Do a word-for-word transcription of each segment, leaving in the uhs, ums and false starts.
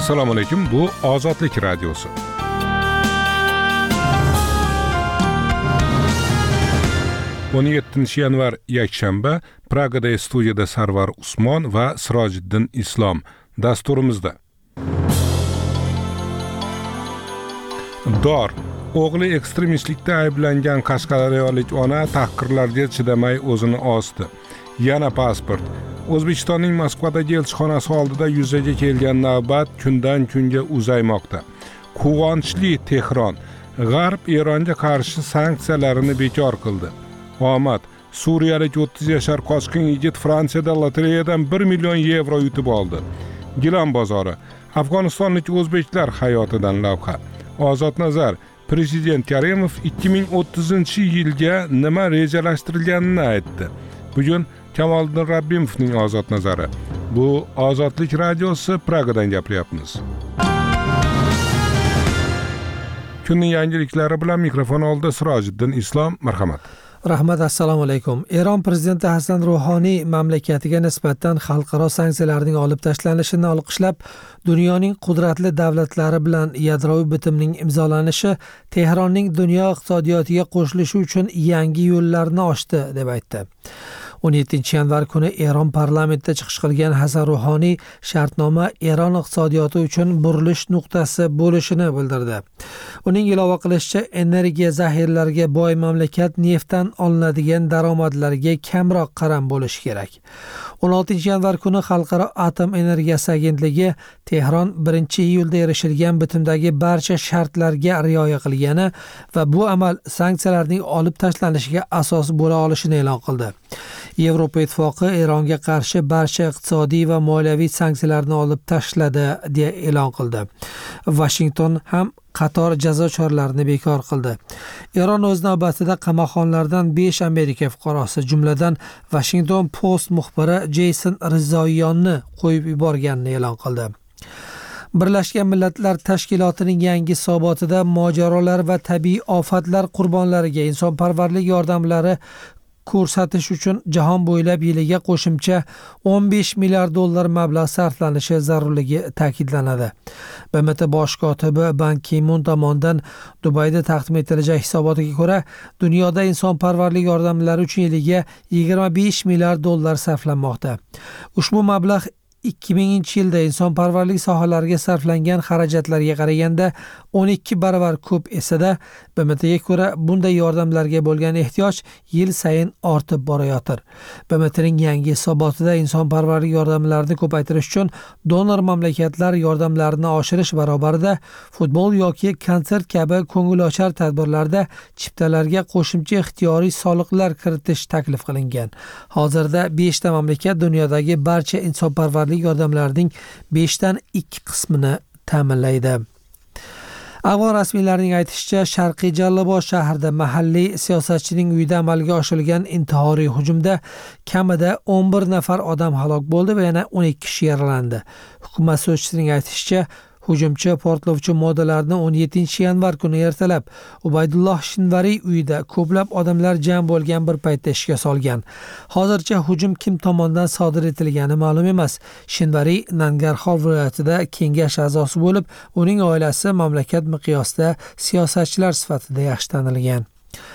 Assalomu alaykum. Bu Ozodlik radiosi. o'n yettinchi yanvar yakshanba Pragada studiyada Sarvar Usmon va Sirojiddin Islom dasturimizda. Dor o'g'li ekstremistlikda ayblangan qashqadaryolik ona tahqirlarga chidamay o'zini osdi. Yana pasport. O'zbekistonning Moskvadagi elchixonasi oldida yuzaga kelgan navbat kundan kunga uzaymoqda. Quvonchli Tehron G'arb Eronga qarshi sanksiyalarini bekor qildi. Omad Suriyalik o'ttiz yashar qochqin yigit Fransiyada lotereyadan bir million yevro yutib oldi. Gilam bozori Afg'onistonlik o'zbeklar hayotidan lavha. Ozod nazar Prezident Karimov ikki ming o'ttizinchi yilga nima rejalashtirilganini aytdi. Bugun Kamoliddin Rabbimovning ozod nazari. Bu Ozodlik radiosi, Pragadan gapiryapmiz. Kunning yangiliklari bilan mikrofon oldida Sirojiddin Islom, marhamat. Rahmat, assalomu alaykum. Eron prezidenti Hasan Ruhoniy mamlakatiga nisbatan xalqaro sanksiyalarning olib tashlanishini olqishlab, dunyoning qudratli davlatlari bilan yadroviy bitimning imzolanishi Tehronning dunyo iqtisodiyotiga qo'shilishi uchun yangi yo'llarni ochdi deb aytdi. o'n yettinchi yanvar kuni Eron parlamentida chiqish qilgan Hasan Ruhoniy shartnoma Eron iqtisodiyoti uchun burilish nuqtasi bo'lishini bildirdi. Uning ilova qilishicha, energiya zaxiralariga boy mamlakat neftdan olinadigan daromadlarga kamroq qaram bo'lishi kerak. o'n oltinchi yanvar kuni Xalqaro atom energiyasi agentligi Tehron birinchi iyulda erishilgan bitimdagi barcha shartlarga rioya qilgani va bu amal sanksiyalarning olib tashlanishiga asos bo'la olishini e'lon qildi. Yevropa ittifoqi Eronga qarshi barcha iqtisodiy va moliyaviy sanksiyalarni olib tashladi deya e'lon qildi. Washington ham qator jazo choralarini bekor qildi. Eron o'z navbatida qamoqxonalardan besh Amerika fuqarosi, jumladan Washington Post muxbiri Jeyson Rizoyonni qo'yib yuborganini e'lon qildi. Birlashgan Millatlar Tashkilotining yangi hisobotida mojarolar va tabiiy ofatlar qurbonlariga insonparvarlik yordamlari ko'rsatish uchun jahon bo'ylab yiliga qo'shimcha o'n besh milliard dollar mablag' sarflanishi zarurligi ta'kidlanadi. B M T bosh kotibi Ban Ki-mun tomonidan Dubayda taqdim etilgan hisobotga ko'ra, dunyoda insonparvarlik yordamlari uchun yiliga yigirma besh milliard dollar sarflanmoqda. Ushbu mablag' ikki minginchi yilda insonparvarlik sohalariga sarflangan xarajatlarga qaraganda o'n ikki baravar ko'p esa-da, B M T'ga ko'ra bunday yordamlarga bo'lgan ehtiyoj yil sayin ortib borayotir. B M T'ning yangi hisobotida insonparvarlik yordamlarini ko'paytirish uchun donor mamlakatlar yordamlarini oshirish barobarida futbol yoki konsert kabi ko'ngilochar tadbirlarda chiptalarga qo'shimcha ixtiyoriy soliqlar kiritish taklif qilingan. Hozirda besh ta mamlakat dunyodagi barcha insonparvarlik yordamlarining beshdan ikki qismini ta'minlaydi. Afg'on rasmiylarining aytishicha, Sharqiy Jallobod shahrida mahalliy siyosatchining uyida amalga oshirilgan intihoriy hujumda kamida o'n bir nafar odam halok bo'ldi va yana o'n ikki kishi yaralandi. Hukumat so'zchisining aytishicha, hujumchi portlovchi moddalarni o'n yettinchi yanvar kuni ertalab Ubaydulloh Shinvariy uyida ko'plab odamlar jam bo'lgan bir paytda ishga solgan. Hozircha hujum kim tomonidan sodir etilgani ma'lum emas. Shinvariy Nangarxor viloyatida kengash a'zosi bo'lib, uning oilasi mamlakat miqyosida siyosatchilar sifatida yaxshi tanilgan.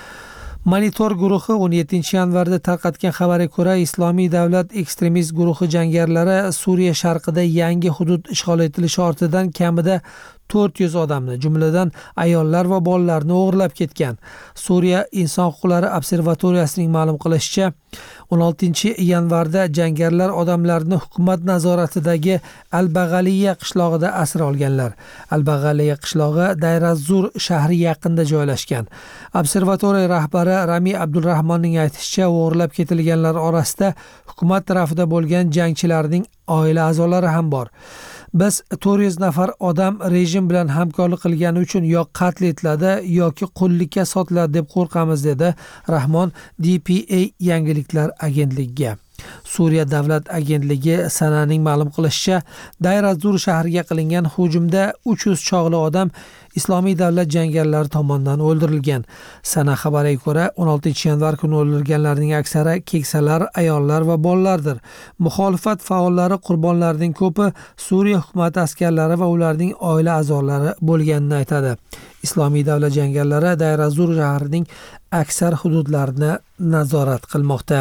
Monitor guruhi o'n yettinchi yanvarda tarqatgan xabarga ko'ra, Islomiy davlat ekstremist guruhi jangarilari Suriya sharqida yangi hudud ishg'ol etilishi ortidan kamida to'rt yuz odamni, jumladan ayollar va bolalarni o'g'irlab ketgan. Suriya inson huquqlari observatoriyasining ma'lum qilishicha, o'n oltinchi yanvarda jangarilar odamlarni hukumat nazoratidagi Al-Bag'aliya qishlog'ida asir olganlar. Al-Bag'aliya qishlog'i Dayrazur shahri yaqinida joylashgan. Observatoriya rahbari Rami Abdulrahmonning aytishicha, o'g'irlab ketilganlar orasida hukumat tarafida bo'lgan jangchilarning oila a'zolari ham bor. Biz to'rt yuz nafar odam rejim bilan hamkorlik qilgani uchun yo qatl etiladi yoki qullikka sotiladi deb qo'rqamiz, dedi Rahmon D P A yangiliklar agentligiga. Suriya davlat agentligi Sananing ma'lum qilishicha, Dayr az-Zur shahriga qilingan hujumda uch yuz chog'li odam Islomiy davlat jangarilari tomonidan o'ldirilgan. Sana xabariga ko'ra, o'n oltinchi yanvar kuni o'ldirilganlarning aksari keksalar, ayollar va bolalardir. Muxolifat faollari qurbonlarning ko'pi Suriya hukumati askarlari va ularning oila a'zolari bo'lganini aytadi. Islomiy davlat jangarilari Dayr az-Zur shahrining aksar hududlarini nazorat qilmoqda.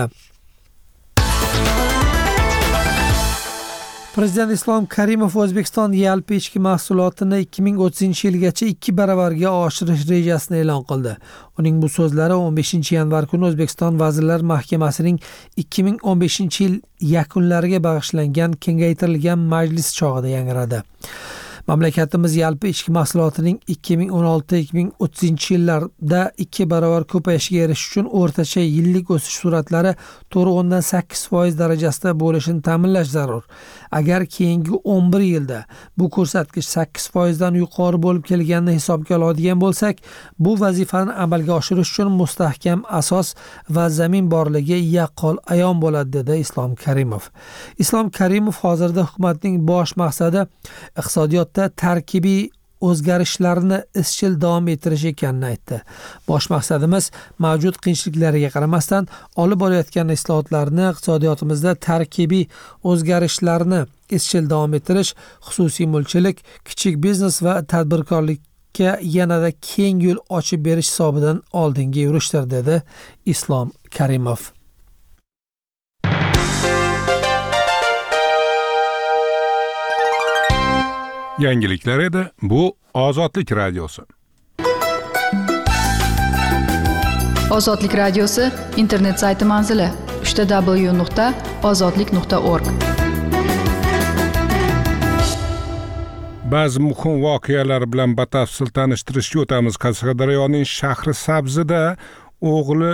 Prezident Islom Karimov O'zbekiston yalpi ichki mahsulotini ikki ming o'ttizinchi yilgacha ikki baravarga oshirish rejasini e'lon qildi. Uning bu so'zlari o'n beshinchi yanvar kuni O'zbekiston Vazirlar Mahkamasining ikki ming o'n beshinchi yil yakunlariga bag'ishlangan kengaytirilgan majlis chog'ida yangradi. Mamlakatimiz yalpi ichki mahsulotining ikki ming o'n olti ikki ming o'ttizinchi yillarda ikki barobar ko'payishiga erishish uchun o'rtacha yillik o'sish sur'atlari to'rt o'ndan sakkiz foiz darajasida bo'lishini ta'minlash zarur. Agar keyingi o'n bir yilda bu ko'rsatkich sakkiz foizdan yuqori bo'lib kelganini hisobga oladigan bo'lsak, bu vazifani amalga oshirish uchun mustahkam asos va zamin borligi yaqqol ayon bo'ladi, dedi Islom Karimov. Islom Karimov hozirda hukumatning bosh maqsadi iqtisodiyot tarkibiy o'zgarishlarni izchil davom ettirish ekanini aytdi. Bosh maqsadimiz mavjud qiyinchiliklarga qaramasdan olib borayotgan islohotlarni, iqtisodiyotimizda tarkibiy o'zgarishlarni izchil davom ettirish, xususiy mulkchilik, kichik biznes va tadbirkorlikka yanada keng yo'l ochib berish hisobidan oldinga yurishdir, dedi Islom Karimov. Yangiliklar edi. Bu Ozodlik radiosi. Ozodlik radiosi internet sayti manzili w w w nuqta ozodlik nuqta org. Ba'zi muhim voqealar bilan batafsil tanishtirishga o'tamiz. Qashqadaryoning shahri Sabzida o'g'li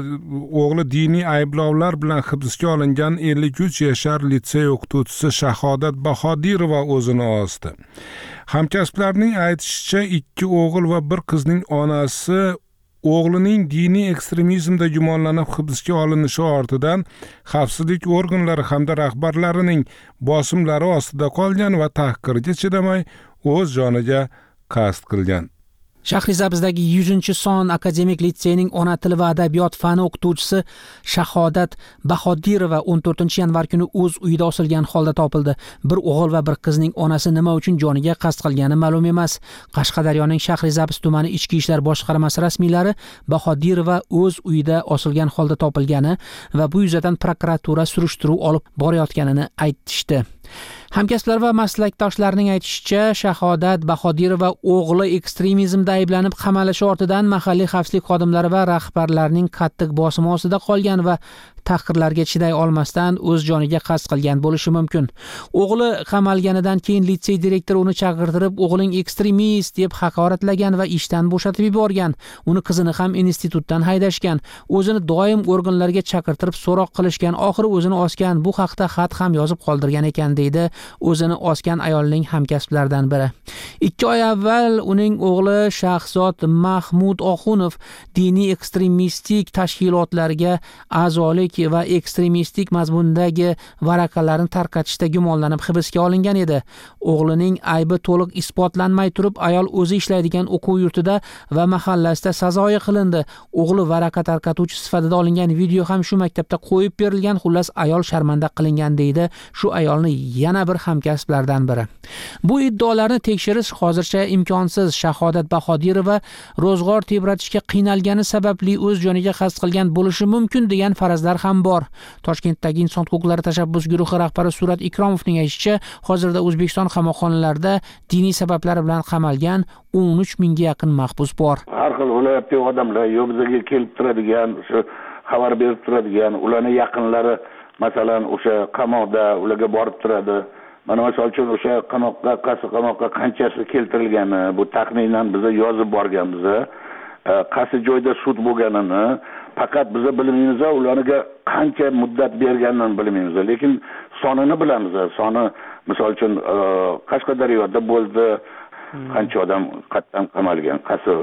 o'g'li diniy ayblovlar bilan hibsga olingan ellik uch yashar litsey o'qituvchisi Shahodat Bahodirova o'zini osdi. Hamkasblarning aytishicha, ikki o'g'il va bir qizning onasi o'g'lining diniy ekstremizmda gumonlanib hibsga olinishi ortidan xavfsizlik organlari hamda rahbarlarining bosimlari ostida qolgan va tahqirga chidamay o'z joniga qasd qilgan. Shahrisabzdagi yuzinchi son akademik litseyning ona tili va adabiyot fani o'qituvchisi Shahodat Bahodirova o'n to'rtinchi yanvar kuni o'z uyida osilgan holda topildi. Bir o'g'il va bir qizning onasi nima uchun joniga qasd qilgani ma'lum emas. Qashqadaryoning Shahrisabz tumani ichki ishlar boshqarmasi rasmiylari Bahodirova o'z uyida osilgan holda topilgani va bu yuzasidan prokuratura surishtiruv olib borayotganini aytishdi. Hamkasblar va maslakdoshlarning aytishicha, Shahodat Bahodirova o'g'li ekstremizmda ayblanib qamalishi ortidan mahalliy xavfsizlik xodimlari va rahbarlarning qattiq bosimi ostida qolgan va tahqirlarga chiday olmasdan o'z joniga qasd qilgan bo'lishi mumkin. O'g'li qamalganidan keyin litsey direktori uni chaqirtirib, o'g'ling ekstremist deb haqoratlagan va ishdan bo'shatib yuborgan. Uni qizini ham institutdan haydashgan. O'zini doim organlarga chaqirtirib so'roq qilishgan. Oxiri o'zini osgan. Bu haqda xat ham yozib qoldirgan ekan, deydi o'zini osgan ayolning hamkasblaridan biri. ikki oy avval uning o'g'li Shahzod Mahmud Oxunov diniy ekstremistik tashkilotlarga a'zolik va ekstremistik mazmundagi varaqalarni tarqatishda gumonlanib hibsga olingan edi. O'g'lining aybi to'liq isbotlanmay turib, ayol o'zi ishlaydigan o'quv yurtida va mahallasida sazoyi qilindi. O'g'li varaqa tarqatuvchi sifatida olingan video ham shu maktabda qo'yib berilgan. Xullas, ayol sharmanda qilingan, deydi shu ayolni yana bir hamkasblardan biri. Bu iddaolarni tekshirish hozircha imkonsiz. Shahodat Bahodirova ro'zg'or tebratishga qiynalgani sababli o'z joniga qasd qilgan bo'lishi mumkin degan farazlar ham bor. Toshkentdagi Inson huquqlari tashabbus guruhi rahbari Surat Ikromovning aytishicha, hozirda O'zbekiston qamoqxonalarida diniy sabablar bilan qamalgan o'n uch mingga yaqin mahbus bor. Har xil viloyatdagi odamlar yo bizga kelib turadigan, shu xabar berib turadigan, ularning yaqinlari masalan o'sha qamoqda ularga borib turadi. Mana misol uchun o'sha qamoqqa, qaysi qamoqqa qanchasi keltirilgani, bu taxminan biz yozib borganmiz. Qaysi joyda sud bo'lganini faqat biz bilmaymiz, ularga qancha muddat berganini bilmaymiz, lekin sonini bilamiz. Soni misol uchun Qashqadaryoda bo'ldi, qancha odam qatdan qamalgan, qaysi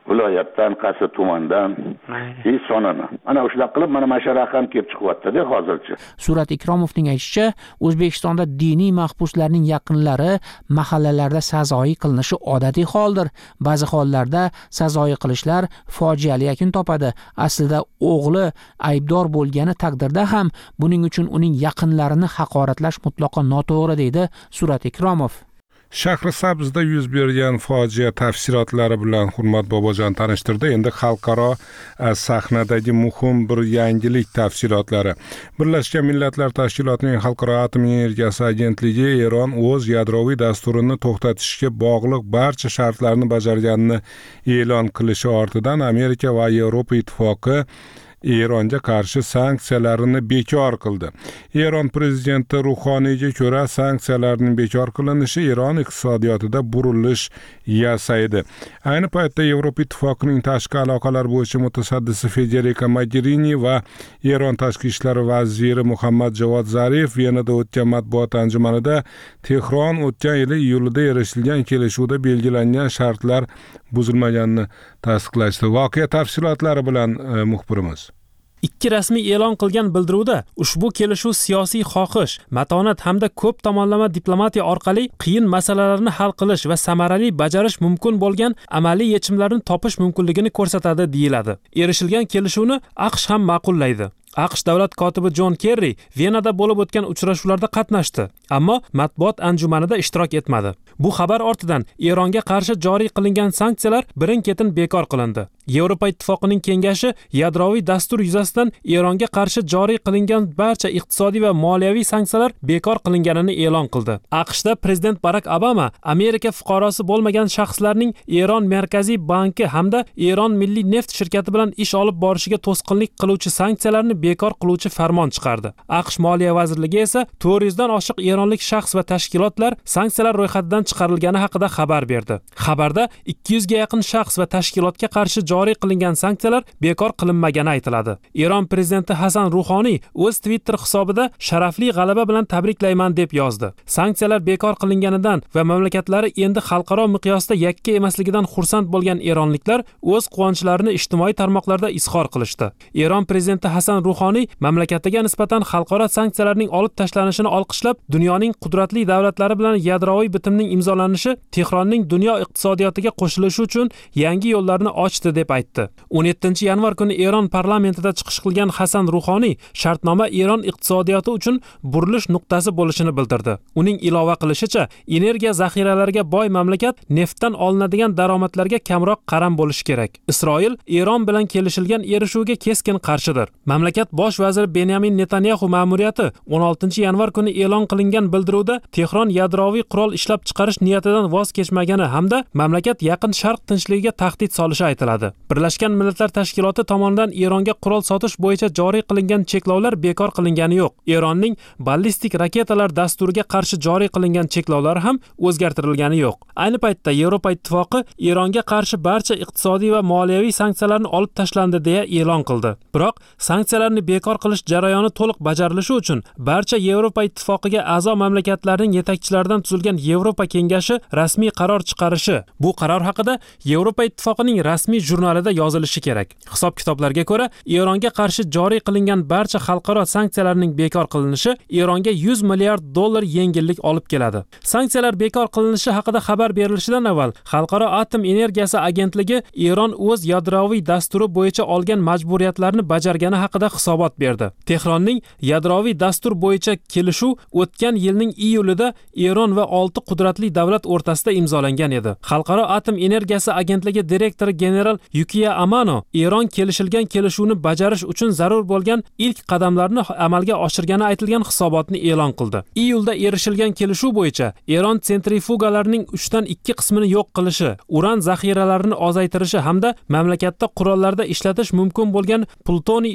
viloyatdan, qaysi tumandan, и sonini. Ana shunday qilib mana mana shu raqam kelib chiqyapti-da hozircha. Surat Ikromovning aytishicha, O'zbekistonda diniy mahbuslarning yaqinlari mahallalarda sazoyi qilinishi odatiy holdir. Ba'zi hollarda sazoyi qilishlar fojiali yakun topadi. Aslida o'g'li aybdor bo'lgani taqdirda ham buning uchun uning yaqinlarini haqoratlash mutlaqo noto'g'ri, deydi Surat Ikromov. Shahrisabzda yuz bergan fojia tafsilotlari bilan Hurmat Bobojon tanishtirdi. Endi xalqaro sahnadagi muhim bir yangilik tafsilotlari. Birlashgan Millatlar Tashkilotining Xalqaro atom energiyasi agentligi Eron o'z yadroviy dasturini to'xtatishga bog'liq barcha shartlarni bajarganini e'lon qilishi ortidan Amerika va Yevropa ittifoqi Eronga qarshi sanksiyalarini bekor qildi. Eron prezidenti Ruhoniyga ko'ra, sanksiyalarning bekor qilinishi Eron iqtisodiyotida burilish yasaydi. Ayni paytda Yevropa ittifoqining tashqi aloqalar bo'yicha mutasaddisi Federica Mogherini va Eron tashqi ishlar vaziri Muhammad Javod Zarif Venada o'tgan matbuot anjumanida Tehron o'tgan yil iyulida erishilgan kelishuvda belgilangan shartlar buzilmaganini tasdiqlashdi. Voqea tafsilotlari bilan e, muxbirimiz. Ikki rasmiy e'lon qilgan bildiruvda ushbu kelishuv siyosiy xohish, matonat hamda ko'p tomonlama diplomatiya orqali qiyin masalalarni hal qilish va samarali bajarish mumkin bo'lgan amaliy yechimlarni topish mumkinligini ko'rsatadi deyiladi. Erishilgan kelishuvni AQSh ham ma'qullaydi. AQSh davlat kotibi Jon Kerri Venada bo'lib o'tgan uchrashuvlarda qatnashdi, ammo matbuot anjumanida ishtirok etmadi. Bu xabar ortidan Eronga qarshi joriy qilingan sanksiyalar birin-ketin bekor qilindi. Yevropa ittifoqining kengashi yadroviy dastur yuzasidan Eronga qarshi joriy qilingan barcha iqtisodiy va moliyaviy sanksiyalar bekor qilinganini e'lon qildi. AQShda prezident Barak Obama Amerika fuqarosi bo'lmagan shaxslarning Eron Markaziy banki hamda Eron Milliy neft shirkati bilan ish olib borishiga to'sqinlik qiluvchi sanksiyalarni bekor qiluvchi farmon chiqardi. AQSh Moliya vazirligi esa to'rt yuz dan oshiq eronlik shaxs va tashkilotlar sanksiyalar ro'yxatidan chiqarilgani haqida xabar berdi. Xabarda ikki yuz ga yaqin shaxs va tashkilotga qarshi joriy qilingan sanksiyalar bekor qilinmagani aytiladi. Eron prezidenti Hasan Ruhoniy o'z Twitter hisobida sharafli g'alaba bilan tabriklayman deb yozdi. Sanksiyalar bekor qilinganidan va mamlakatlari endi xalqaro miqyosda yakka emasligidan xursand bo'lgan eronliklar o'z quvonchlarini ijtimoiy tarmoqlarda izhor qilishdi. Eron prezidenti Hasan Ruhoniy mamlakatiga nisbatan xalqaro sanksiyalarning olib tashlanishini olqishlab, dunyoning qudratli davlatlari bilan yadroviy bitimning imzolanishi Tehronning dunyo iqtisodiyotiga qo'shilishi uchun yangi yo'llarni ochdi deb aytdi. o'n yettinchi yanvar kuni Eron parlamentida chiqish qilgan Hasan Ruhoniy shartnoma Eron iqtisodiyoti uchun burilish nuqtasi bo'lishini bildirdi. Uning ilova qilishicha, energiya zaxiralariga boy mamlakat neftdan olinadigan daromadlarga kamroq qaram bo'lishi kerak. Isroil Eron bilan kelishilgan erishuvga keskin qarshidir. Mamlakat bosh vaziri Benyamin Netanyahu ma'muriyati o'n oltinchi yanvar kuni e'lon qilingan bildiruvda Tehron yadroviy qurol ishlab chiqarish niyatidan voz kechmagani hamda mamlakat Yaqin Sharq tinchligiga tahdid solishi aytiladi. Birlashgan Millatlar Tashkiloti tomonidan Eronga qurol sotish bo'yicha joriy qilingan cheklovlar bekor qilingani yo'q. Eronning ballistik raketalar dasturiga qarshi joriy qilingan cheklovlar ham o'zgartirilgani yo'q. Ayni paytda Yevropa ittifoqi Eronga qarshi barcha iqtisodiy va moliyaviy sanksiyalarni olib tashlandi deya e'lon qildi. Biroq sanksiyalarni bekor qilish jarayoni to'liq bajarilishi uchun barcha Yevropa ittifoqiga a'zo mamlakatlarning yetakchilaridan tuzilgan Yevropa kengashi rasmiy qaror chiqarishi. Bu qaror haqida Yevropa ittifoqining rasmiy jurnalida yozilishi kerak. Hisob-kitoblarga ko'ra, Eronga qarshi joriy qilingan barcha xalqaro sanksiyalarning bekor qilinishi Eronga yuz milliard dollar yengillik olib keladi. Sanksiyalar bekor qilinishi haqida xabar berilishidan avval Xalqaro atom energiyasi agentligi Eron o'z yadroviy dasturi bo'yicha olgan majburiyatlarni bajargani haqida hisobot berdi. Tehronning yadroviy dastur bo'yicha kelishuv o'tgan yilning iyulida Eron va olti qudratli davlat o'rtasida imzolangan edi. Xalqaro atom energiyasi agentligi direktori general Yukiya Amano Eron kelishilgan kelishuvni bajarish uchun zarur bo'lgan ilk qadamlarni amalga oshirgani aytilgan hisobotni e'lon qildi. Iyulda erishilgan kelishuv bo'yicha Eron sentrifugalarining uchdan ikki qismini yo'q qilishi, uran zaxiralarini ozaytirishi hamda mamlakatda qurollarda ishlatish mumkin bo'lgan plutoniy ishlab chiqarish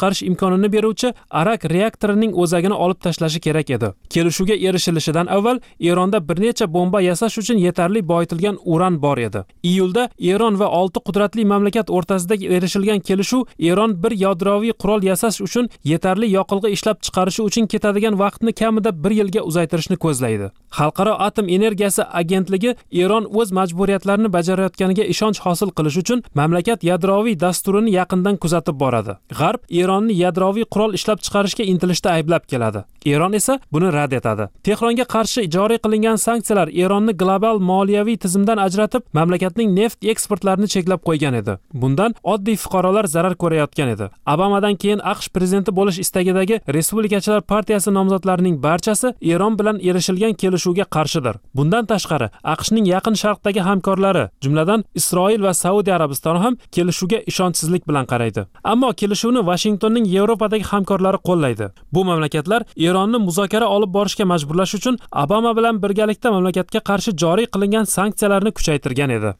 chiqarish imkonini beruvchi arak reaktorining o'zagini olib tashlashi kerak edi. Kelishuvga erishilishidan avval Eronda bir necha bomba yasash uchun yetarli boyitilgan uran bor edi. Iyulda Eron va olti qudratli mamlakat o'rtasida erishilgan kelishuv Eron bir yadroviy qurol yasash uchun yetarli yoqilg'i ishlab chiqarishi uchun ketadigan vaqtni kamida bir yilga uzaytirishni ko'zlaydi. Xalqaro atom energiyasi agentligi Eron o'z majburiyatlarini bajarayotganiga ishonch hosil qilish uchun mamlakat yadroviy dasturini yaqindan kuzatib boradi. G'arb Eronni yadroviy qurol ishlab chiqarishga intilishda ayblab keladi. Eron esa buni rad etadi. Tehronga qarshi joriy qilingan sanksiyalar Eronni global moliyaviy tizimdan ajratib, mamlakatning neft eksportlarini cheklab qo'ygan edi. Bundan oddiy fuqarolar zarar ko'rayotgan edi. Obamadan keyin AQSh prezidenti bo'lish istagidagi Respublikachilar partiyasi nomzodlarining barchasi Eron bilan erishilgan kelishuvga qarshidir. Bundan tashqari, AQShning yaqin sharqdagi hamkorlari, jumladan Isroil va Saudiya Arabistoni ham kelishuvga ishonchsizlik bilan qaraydi. Ammo kelishuvni Washingtonning Yevropadagi hamkorlari qo'llaydi. Bu mamlakatlar Eronni muzokara olib borishga majburlash uchun Obama bilan birgalikda mamlakatga qarshi joriy qilingan sanksiyalarni kuchaytirgan edi.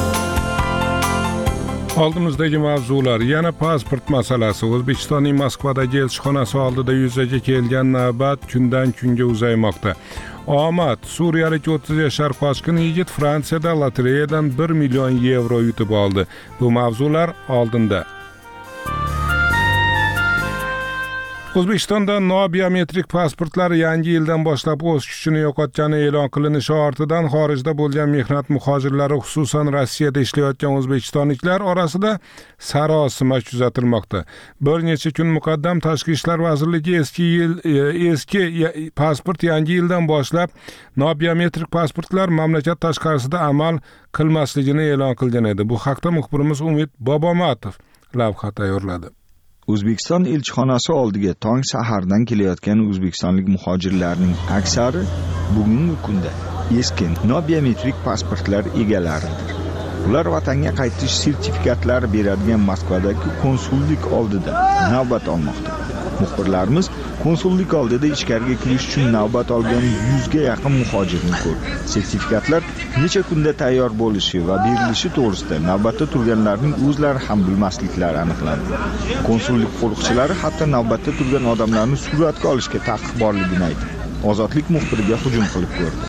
Oldimizdagi mavzular yana pasport masalasi. O'zbekistonning Moskvadagi elchixonasi oldida yuzaga kelgan navbat kundan kunga uzaymoqda. Omad suriyalik o'ttiz yashar qochqin yigit Fransiyada lotereyadan bir million yevro yutib oldi. Bu mavzular oldinda. O'zbekistonda no-biometrik pasportlar yangi yildan boshlab o'z kuchini yo'qotgani e'lon qilinishi ortidan xorijda bo'lgan mehnat muhojirlari, xususan Rossiyada ishlayotgan o'zbekistonliklar orasida sarosima kuzatilmoqda. Bir necha kun muqaddam Tashqi ishlar vazirligi eski yil eski pasport yangi yildan boshlab no-biometrik pasportlar mamlakat tashqarisida amal qilmasligini e'lon qilgan edi. Bu haqda muxbirimiz Umid Bobomatov lavha tayyorladi. O'zbekiston elchixonasi oldiga tong sahardan kelayotgan o'zbekistonlik muhojirlarning aksari bugungi kunda eski no-biometrik pasportlar egalaridir. Ular vatanga qaytish sertifikatlari beradigan Moskvadagi konsullik oldida navbat olmoqda. Muxbirlarimiz konsullik oldida ichkariga kirish uchun navbat olgan yuzga yaqin muhojirni ko'rdi. Sertifikatlar necha kunda tayyor bo'lishi va berilishi to'g'risida navbatda turganlarning o'zlari ham bilmasliklari aniqlandi. Konsullik qo'riqchilari hatto navbatda turgan odamlarni suratga olishga taqiq borligini aytdi. Ozodlik muxbiriga hujum qilib ko'rdi.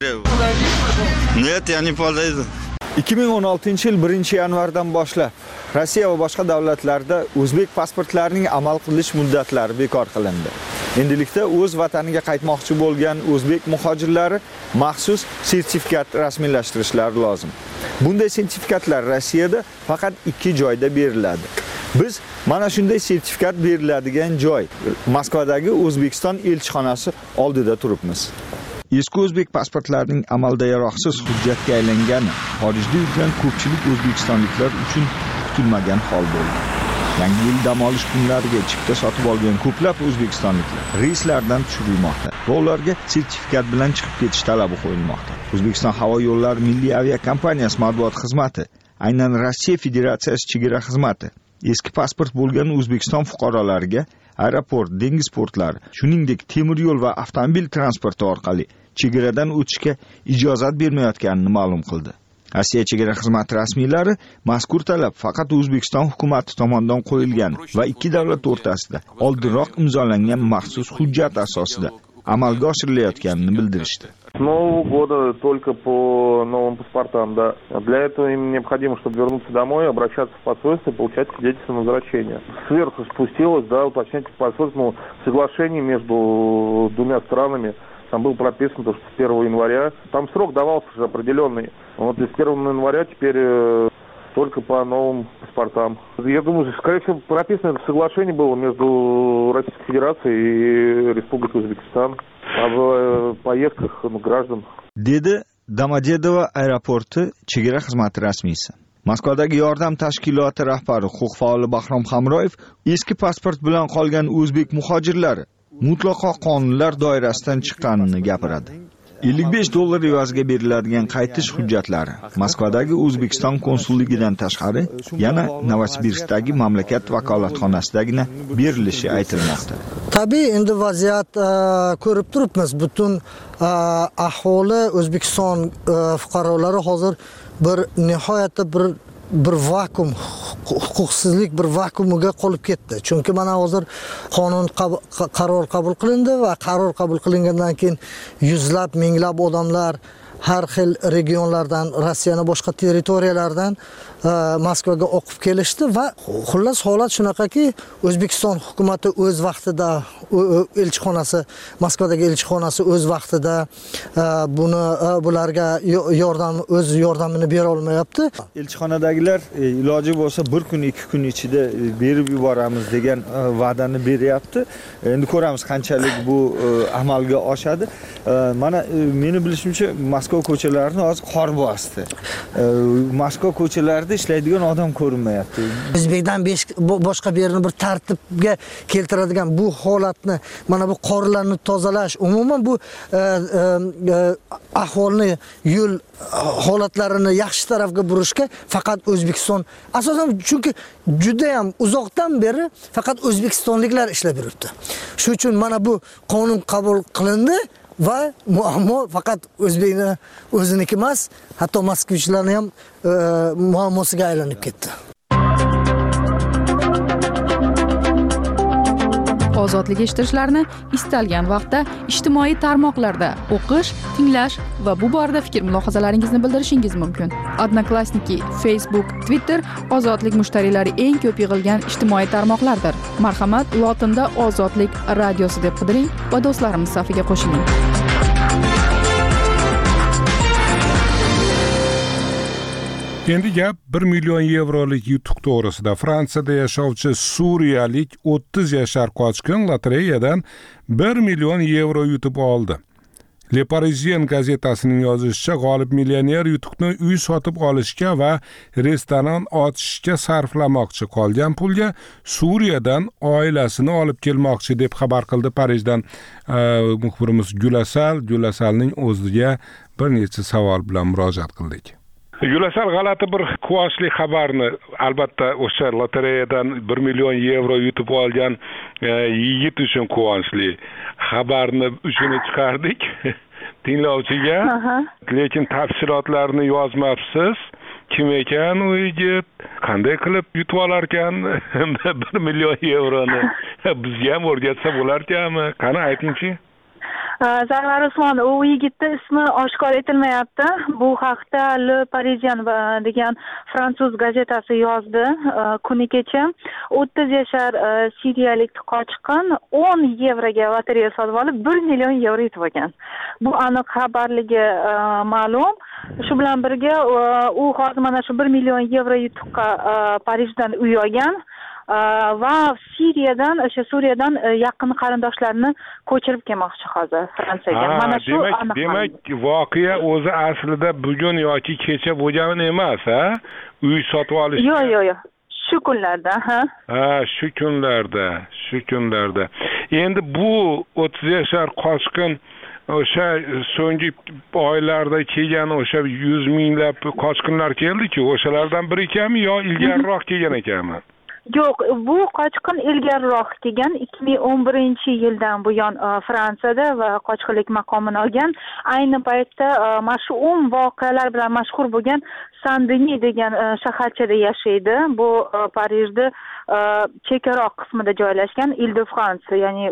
Нет, я не подойду. ikki ming o'n oltinchi yil birinchi yanvardan boshlab Rossiya va boshqa davlatlarda o'zbek pasportlarining amal qilish muddatlari bekor qilindi. Endilikda o'z vataniga qaytmoqchi bo'lgan o'zbek muhojirlari maxsus sertifikat rasmiylashtirishlari lozim. Bunday sertifikatlar Rossiyada faqat ikki joyda beriladi. Biz mana shunday sertifikat beriladigan joy Moskvadagi O'zbekiston elchixonasi oldida turibmiz. Eski o'zbek pasportlarining amalda yaroqsiz hujjatga aylangani xorijda yurgan ko'pchilik o'zbekistonliklar uchun kutilmagan hol bo'ldi. Yangi yil dam olish kunlariga chipta sotib olgan ko'plab o'zbekistonliklar reyslardan tushirilmoqda va ularga sertifikat bilan chiqib ketish talabi qo'yilmoqda. O'zbekiston havo yo'llari milliy aviakompaniyasi matbuot xizmati, aynan Rossiya Federatsiyasi chegara xizmati eski pasport bo'lgan O'zbekiston fuqarolariga aeroport, dengiz portlari, shuningdek temir yo'l va avtomobil transporti orqali chegaradan o'tishga ijozat bermayotganini ma'lum qildi. Rossiya chegara xizmati rasmiylari mazkur talab faqat O'zbekiston hukumati tomonidan qo'yilgan va ikki davlat o'rtasida oldinroq imzolangan maxsus hujjat asosida amalga oshirilayotganini bildirishdi. С Нового года только по новым паспортам, да. Для этого им необходимо, чтобы вернуться домой, обращаться в посольство и получать свидетельство на возвращение. Сверху спустилось, да, уточнять в посольство соглашение между двумя странами. Там было прописано, что с первого января. Там срок давался же определенный. Вот и с первого января теперь только по новым паспортам. Я думаю, скорее всего, прописано это соглашение было между Российской Федерацией и Республикой Узбекистан об поездках ну, граждан. Dedi Domodedovo aeroporti chegara xizmati rasmiysi. Moskvadagi yordam tashkiloti rahbari huquq faoli Bahrom Hamroyev eski pasport bilan qolgan o'zbek muhojirlari mutlaqo qonunlar doirasidan chiqqanini gapiradi. ellik besh dollar evaziga beriladigan qaytish hujjatlari Moskvadagi O'zbekiston konsulligidan tashqari yana Novosibirskdagi mamlakat vakolatxonasidagina berilishi aytilmoqda. Tabii endi vaziyat ko'rib turibmiz. Butun aholi O'zbekiston fuqarolari hozir bir nihoyatda bir bir vakuum, huquqsizlik bir vakuumiga qolib ketdi. Chunki mana hozir qonun qaror qabul qilindi va qaror qabul qilingandan keyin yuzlab, minglab odamlar har xil regionlardan, Rossiyaning boshqa territoriyalardan Moskvaga oqib kelishdi va xullas holat shunaqaki, O'zbekiston hukumatı o'z vaqtida elchixonasi, Moskvadagi elchixonasi o'z vaqtida buni bularga yordam o'z yordamini bera olmayapti. Elchixonadagilar iloji bo'lsa bir kun, ikki kun ichida berib yuboramiz degan va'dani beryapti. Endi ko'ramiz qanchalik bu amalga oshadi. Mana meni bilishimcha Moskva ko'chalarini hozir qor bosdi. Moskva ko'chalarida ishlaydigan odam ko'rinmayapti. O'zbekdan boshqa bir yerini bir tartibga keltiradigan bu holatni, mana bu qorlarni tozalash, umuman bu ahvolni, yo'l holatlarini yaxshi tarafga burishga faqat O'zbekiston, asosan chunki juda ham uzoqdan beri faqat o'zbekistonliklar ishlab yuribdi. Shuning uchun mana bu qonun qabul qilindi va muammo faqat o'zbekni o'ziniki emas, hatto moskvich-larning ham muammosiga aylanib ketdi. Ozodlik eshittirishlarini istalgan vaqtda ijtimoiy tarmoqlarda o'qish, tinglash va bu borada fikr mulohazalaringizni bildirishingiz mumkin. Odnoklassniki, Facebook, Twitter ozodlik mushtariylari eng ko'p yig'ilgan ijtimoiy tarmoqlardir. Marhamat, lotinda Ozodlik radiosi deb qidiring va do'stlarimiz safiga qo'shiling. Endi gap bir million yevrolik yutuq to'g'risida. Fransiyada yashovchi suriyalik o'ttiz yashar qochqin lotereyadan bir million yevro yutib oldi. Le Parisien gazetasining yozishicha, g'olib millioner yutuqni uy sotib olishga va restoran ochishga sarflamoqchi. Qolgan pulga Suriyadan oilasini olib kelmoqchi deb xabar qildi Parijdan muxbirimiz Gulasal. Gulasalning o'ziga bir necha savol bilan murojaat qildik. Gulasal, g'alati bir quvonchli xabarni, albatta o'sha lotereyadan bir million yevro yutib olgan yigit uchun quvonchli xabarni uchun chiqardik tinglovchiga, lekin tafsilotlarni yozmabsiz. Kim ekan u yigit, qanday qilib yutib olar ekan bir million yevroni? Bizga ham o'rgatsa bo'lar ekanmi? Qani aytingchi. Zarvar Usmon, u yigitni ismi oshkor etilmayapti. Bu haqda Le Parisien degan fransuz gazetasi yozdi kuni kecha. o'ttiz yashar siriyalik qochqin o'n yevroga lotereya sotib olib bir million yevro yutib olgan. Bu aniq xabarligi ma'lum. Shu bilan birga u hozir mana shu bir million yevro yutuqqa Parijdan uy olgan. Va Siriyadan, o'sha Suriyadan yaqin qarindoshlarini ko'chirib kelmoqchi hozir Fransiyaga. Mana shu aniq. Demak, voqea o'zi aslida bugun yoki kecha bo'lgan emas, ha? Uy sotib olish. Yo'q, yo'q, yo'q. Shu kunlarda, ha? Ha, shu kunlarda, shu kunlarda. Endi bu o'ttiz yashar qochqin o'sha so'nggi oylarda kelgan o'sha yuz minglab qochqinlar keldi-ku, o'shalardan biri ekanmi yo ilgariroq kelgan ekanmi? Yo'q, bu qochqin ilgariroq kelgan, ikki ming o'n birinchi yildan buyon Fransiyada va qochqinlik maqomini olgan. Ayni paytda mashhur voqealar bilan mashhur bo'lgan Saint-Denis degan shaharchada yashaydi. Bu Parijda chekkaroq qismida joylashgan, Ile-de-France, ya'ni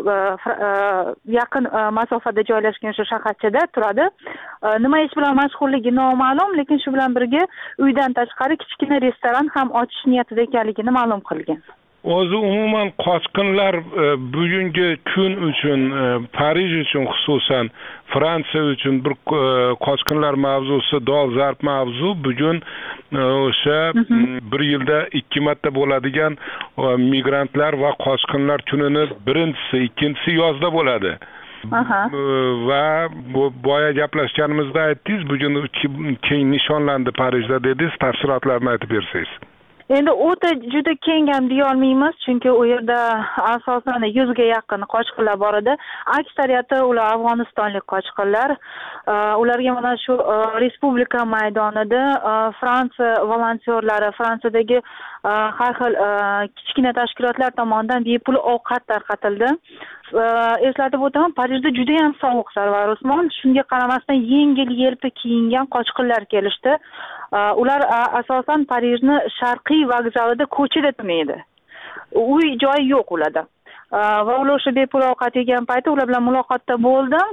yaqin masofada joylashgan shu shaharchada turadi. Nima ish bilan mashhurligi noma'lum, lekin shu bilan birga uydan tashqari kichkina restoran ham ochish niyatida ekanligini ma'lum qilgan. O'zi umuman qochqinlar bugungi kun uchun, Parij uchun, xususan Fransiya uchun bir qochqinlar mavzusi dolzarb mavzu. Bugun o'sha bir yilda ikki marta bo'ladigan migrantlar va qochqinlar kunini birinchisi, ikkinchisi yozda bo'ladi. Aha. Va boya gaplashganimizda aytdingiz, bugun keng nishonlandi Parijda dedingiz, tafsilotlarni aytib bersangiz. Endi o'ta juda keng ham deya olmaymiz, chunki u yerda asosan yuzga yaqin qochqinlar bor edi. Aksariyati ular Afg'onistonlik qochqinlar. Ularga mana shu respublika maydonida Fransiya volontyorlari, Fransiyadagi har xil kichkina tashkilotlar tomonidan bepul ovqat tarqatildi. eslatib o'taman, Parijda juda ham sovuq, Sarvar Usmon. Shunga qaramasdan yengil yelpi kiyingan qochqinlar kelishdi. Ular asosan Parijni sharqiy vokzalida ko'chada turmaydi. Uy joyi yo'q ularda. Va ular o'sha bepul ovqat yegan payti ular bilan muloqotda bo'ldim.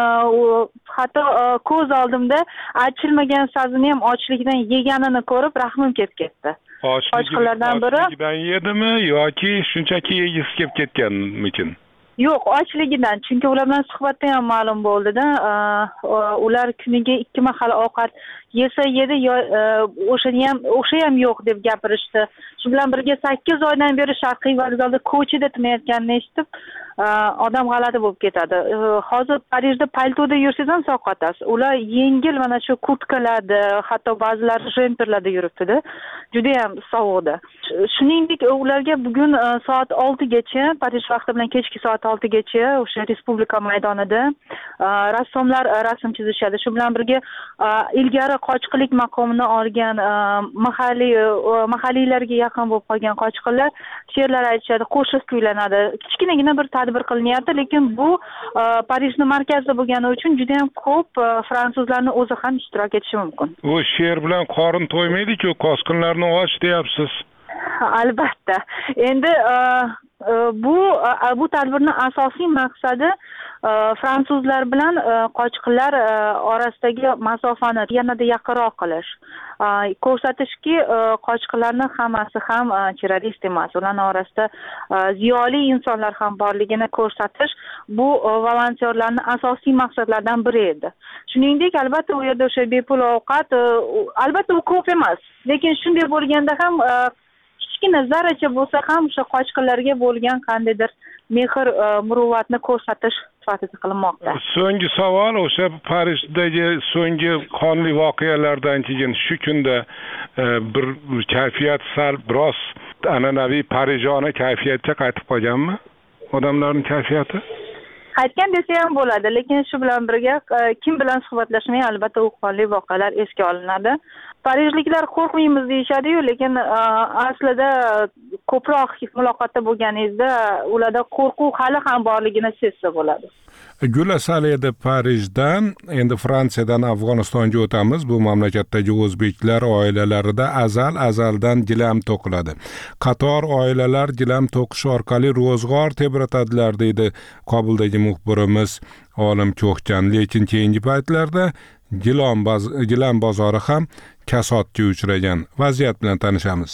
Hatto ko'z oldimda achilmagan sabzini ham ochlikdan yeganini ko'rib rahmim kelib ketdi. Qochqinlardan biri ochligidan yedimi yoki shunchaki yegisi kelib ketganmikin? Yo'q, ochligidan. Chunki ular bilan suhbatda ham ma'lum bo'ldi-da, ular kuniga ikki mahal ovqat yesa yedi, o'shani ham o'sha ham yo'q deb gapirishdi. Shu bilan birga sakkiz oydan beri sharqiy vokzalda ko'chada turmayotganini eshitib, odam g'alati bo'lib ketadi. Hozir Parijda paltoda yursangiz ham sovqotasiz. Ular yengil mana shu kurtkalarda, hatto ba'zilari jemperlarda yuribdi-da. Juda ham sovuqda. Shuningdek, ularga bugun soat oltigacha, Parij vaqti bilan kechki soat oltigacha o'sha Respublika maydonida rassomlar rasm chizishadi. Shu bilan birga ilgari qochqinlik maqomini olgan mahalliy mahalliylarga yaqin bo'lib qolgan qochqinlar she'rlar aytishadi, qo'shiq kuylanadi. Kichkinagina bir tadbir qilinyapti, lekin bu Parijning markazida bo'lgani uchun juda ham ko'p fransuzlarning o'zi ham ishtirok etishi mumkin. U she'r bilan qorin to'ymaydi-ku, qochqinlarni och deyapsiz. Albatta. Endi bu bu tadbirning asosiy maqsadi fransuzlar bilan qochqinlar orasidagi masofani yanada yaqinroq qilish. Ko'rsatishki, qochqinlarning hammasi ham terrorist emas. Ularning orasida ziyoli insonlar ham borligini ko'rsatish bu volontyorlarning asosiy maqsadlaridan biri edi. Shuningdek, albatta u yerda o'sha bepul ovqat, albatta u ko'p emas, lekin shunday bo'lganda ham kichkina zarracha bo'lsa ham o'sha qochqinlarga bo'lgan qandaydir mehr muruvvatni ko'rsatish sifatida qilinmoqda. So'nggi savol, o'sha Parijdagi so'nggi qonli voqealardan keyin shu kunda bir kayfiyat sal biroz an'anaviy parijona kayfiyatga qaytib qolganmi? Odamlarning kayfiyati? Qaytgan desa ham bo'ladi, lekin shu bilan birga kim bilan suhbatlashmay albatta u qonli voqealar esga olinadi. Parijliklar qo'rqmaymiz deyishadi-yu, lekin aslida ko'proq muloqotda bo'lganingizda ularda qo'rquv hali ham borligini sezsa bo'ladi. Gul Asaliyada Parijdan, endi Fransiyadan Afg'onistonga o'tamiz. Bu mamlakatdagi o'zbeklar oilalarida azal azaldan gilam to'qiladi. Qator oilalar gilam to'qish orqali ro'zg'or tebratadilar, deydi Kobuldagi muxbirimiz Olim Ko'xjan. Lekin keyingi paytlarda gilam gilam bozori ham kasodga uchragan. Vaziyat bilan tanishamiz.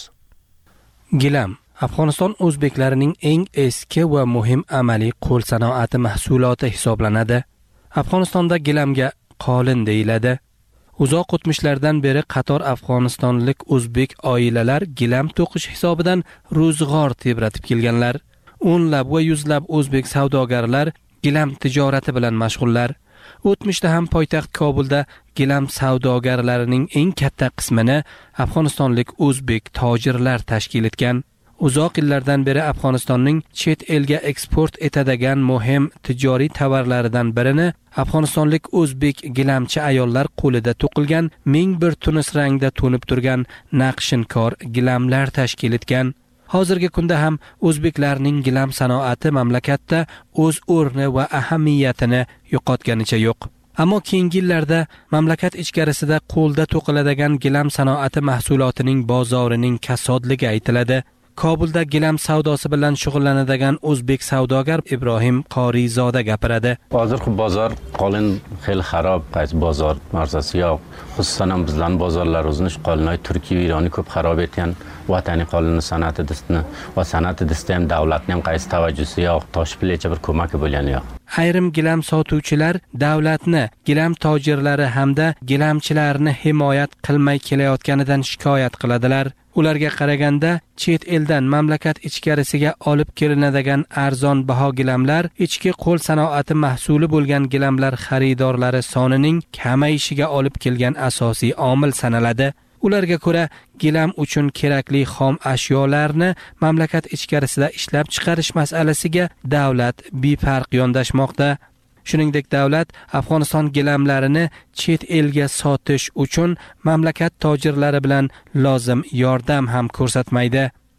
Gilam Afg'oniston o'zbeklarining eng eski va muhim amaliy qo'l sanoati mahsuloti hisoblanadi. Afg'onistonda gilamga qolin deyiladi. Uzoq o'tmishlardan beri qator afg'onistonlik o'zbek oilalar gilam to'qish hisobidan ro'zg'or tebratib kelganlar. O'nlab va yuzlab o'zbek savdogarlar gilam tijorati bilan mashg'ullar. O'tmishda ham poytaxt Kobulda gilam savdogarlarining eng katta qismini afg'onistonlik o'zbek tojirlar tashkil etgan. Uzoq yillardan beri Afg'onistonning chet elga eksport etadigan muhim tijoriy tovarlaridan birini afg'onistonlik o'zbek gilamchi ayollar qo'lida to'qilgan ming bir tunis rangda to'nib turgan naqshinkor gilamlar tashkil etgan. Hozirgi kunda ham o'zbeklarning gilam sanoati mamlakatda o'z o'rni va ahamiyatini yo'qotganicha yo'q. Ammo keyingi yillarda mamlakat ichkarisida qo'lda to'qiladigan gilam sanoati mahsulotining bozorining kasodligi aytiladi. Kobulda gilam savdosi bilan shug'ullanadigan o'zbek savdogar Ibrohim Qorizoda gapiradi. Hozir bozor qolin xil xarob, qaysi bozor narsasi yo'q. Xususan ham bizlarning bozorlarimizni qolinoy Turkiya Ironi ko'p xarob etgan vataniy qolin san'ati distni va san'ati disti ham davlatning ham qaysi tavajjusi yo'q, toshpilecha bir ko'maki bo'lgani yo'q. Ayrim gilam sotuvchilar davlatni, gilam tojirlari hamda gilamchilarni himoyat qilmay kelayotganidan shikoyat qiladilar. Ularga qaraganda chet eldan mamlakat ichkarisiga olib kelinadigan arzon baho gilamlar ichki qo'l sanoati mahsuli bo'lgan gilamlar xaridorlari sonining kamayishiga olib kelgan asosiy omil sanaladi. Ularga ko'ra, gilam uchun kerakli xom ashyolarni mamlakat ichkarisida ishlab chiqarish masalasiga davlat befarq yondashmoqda. Shuningdek, davlat Afg'oniston gilamlarini chet elga sotish uchun mamlakat tojirlari bilan lozim yordam ham ko'rsatmaydi.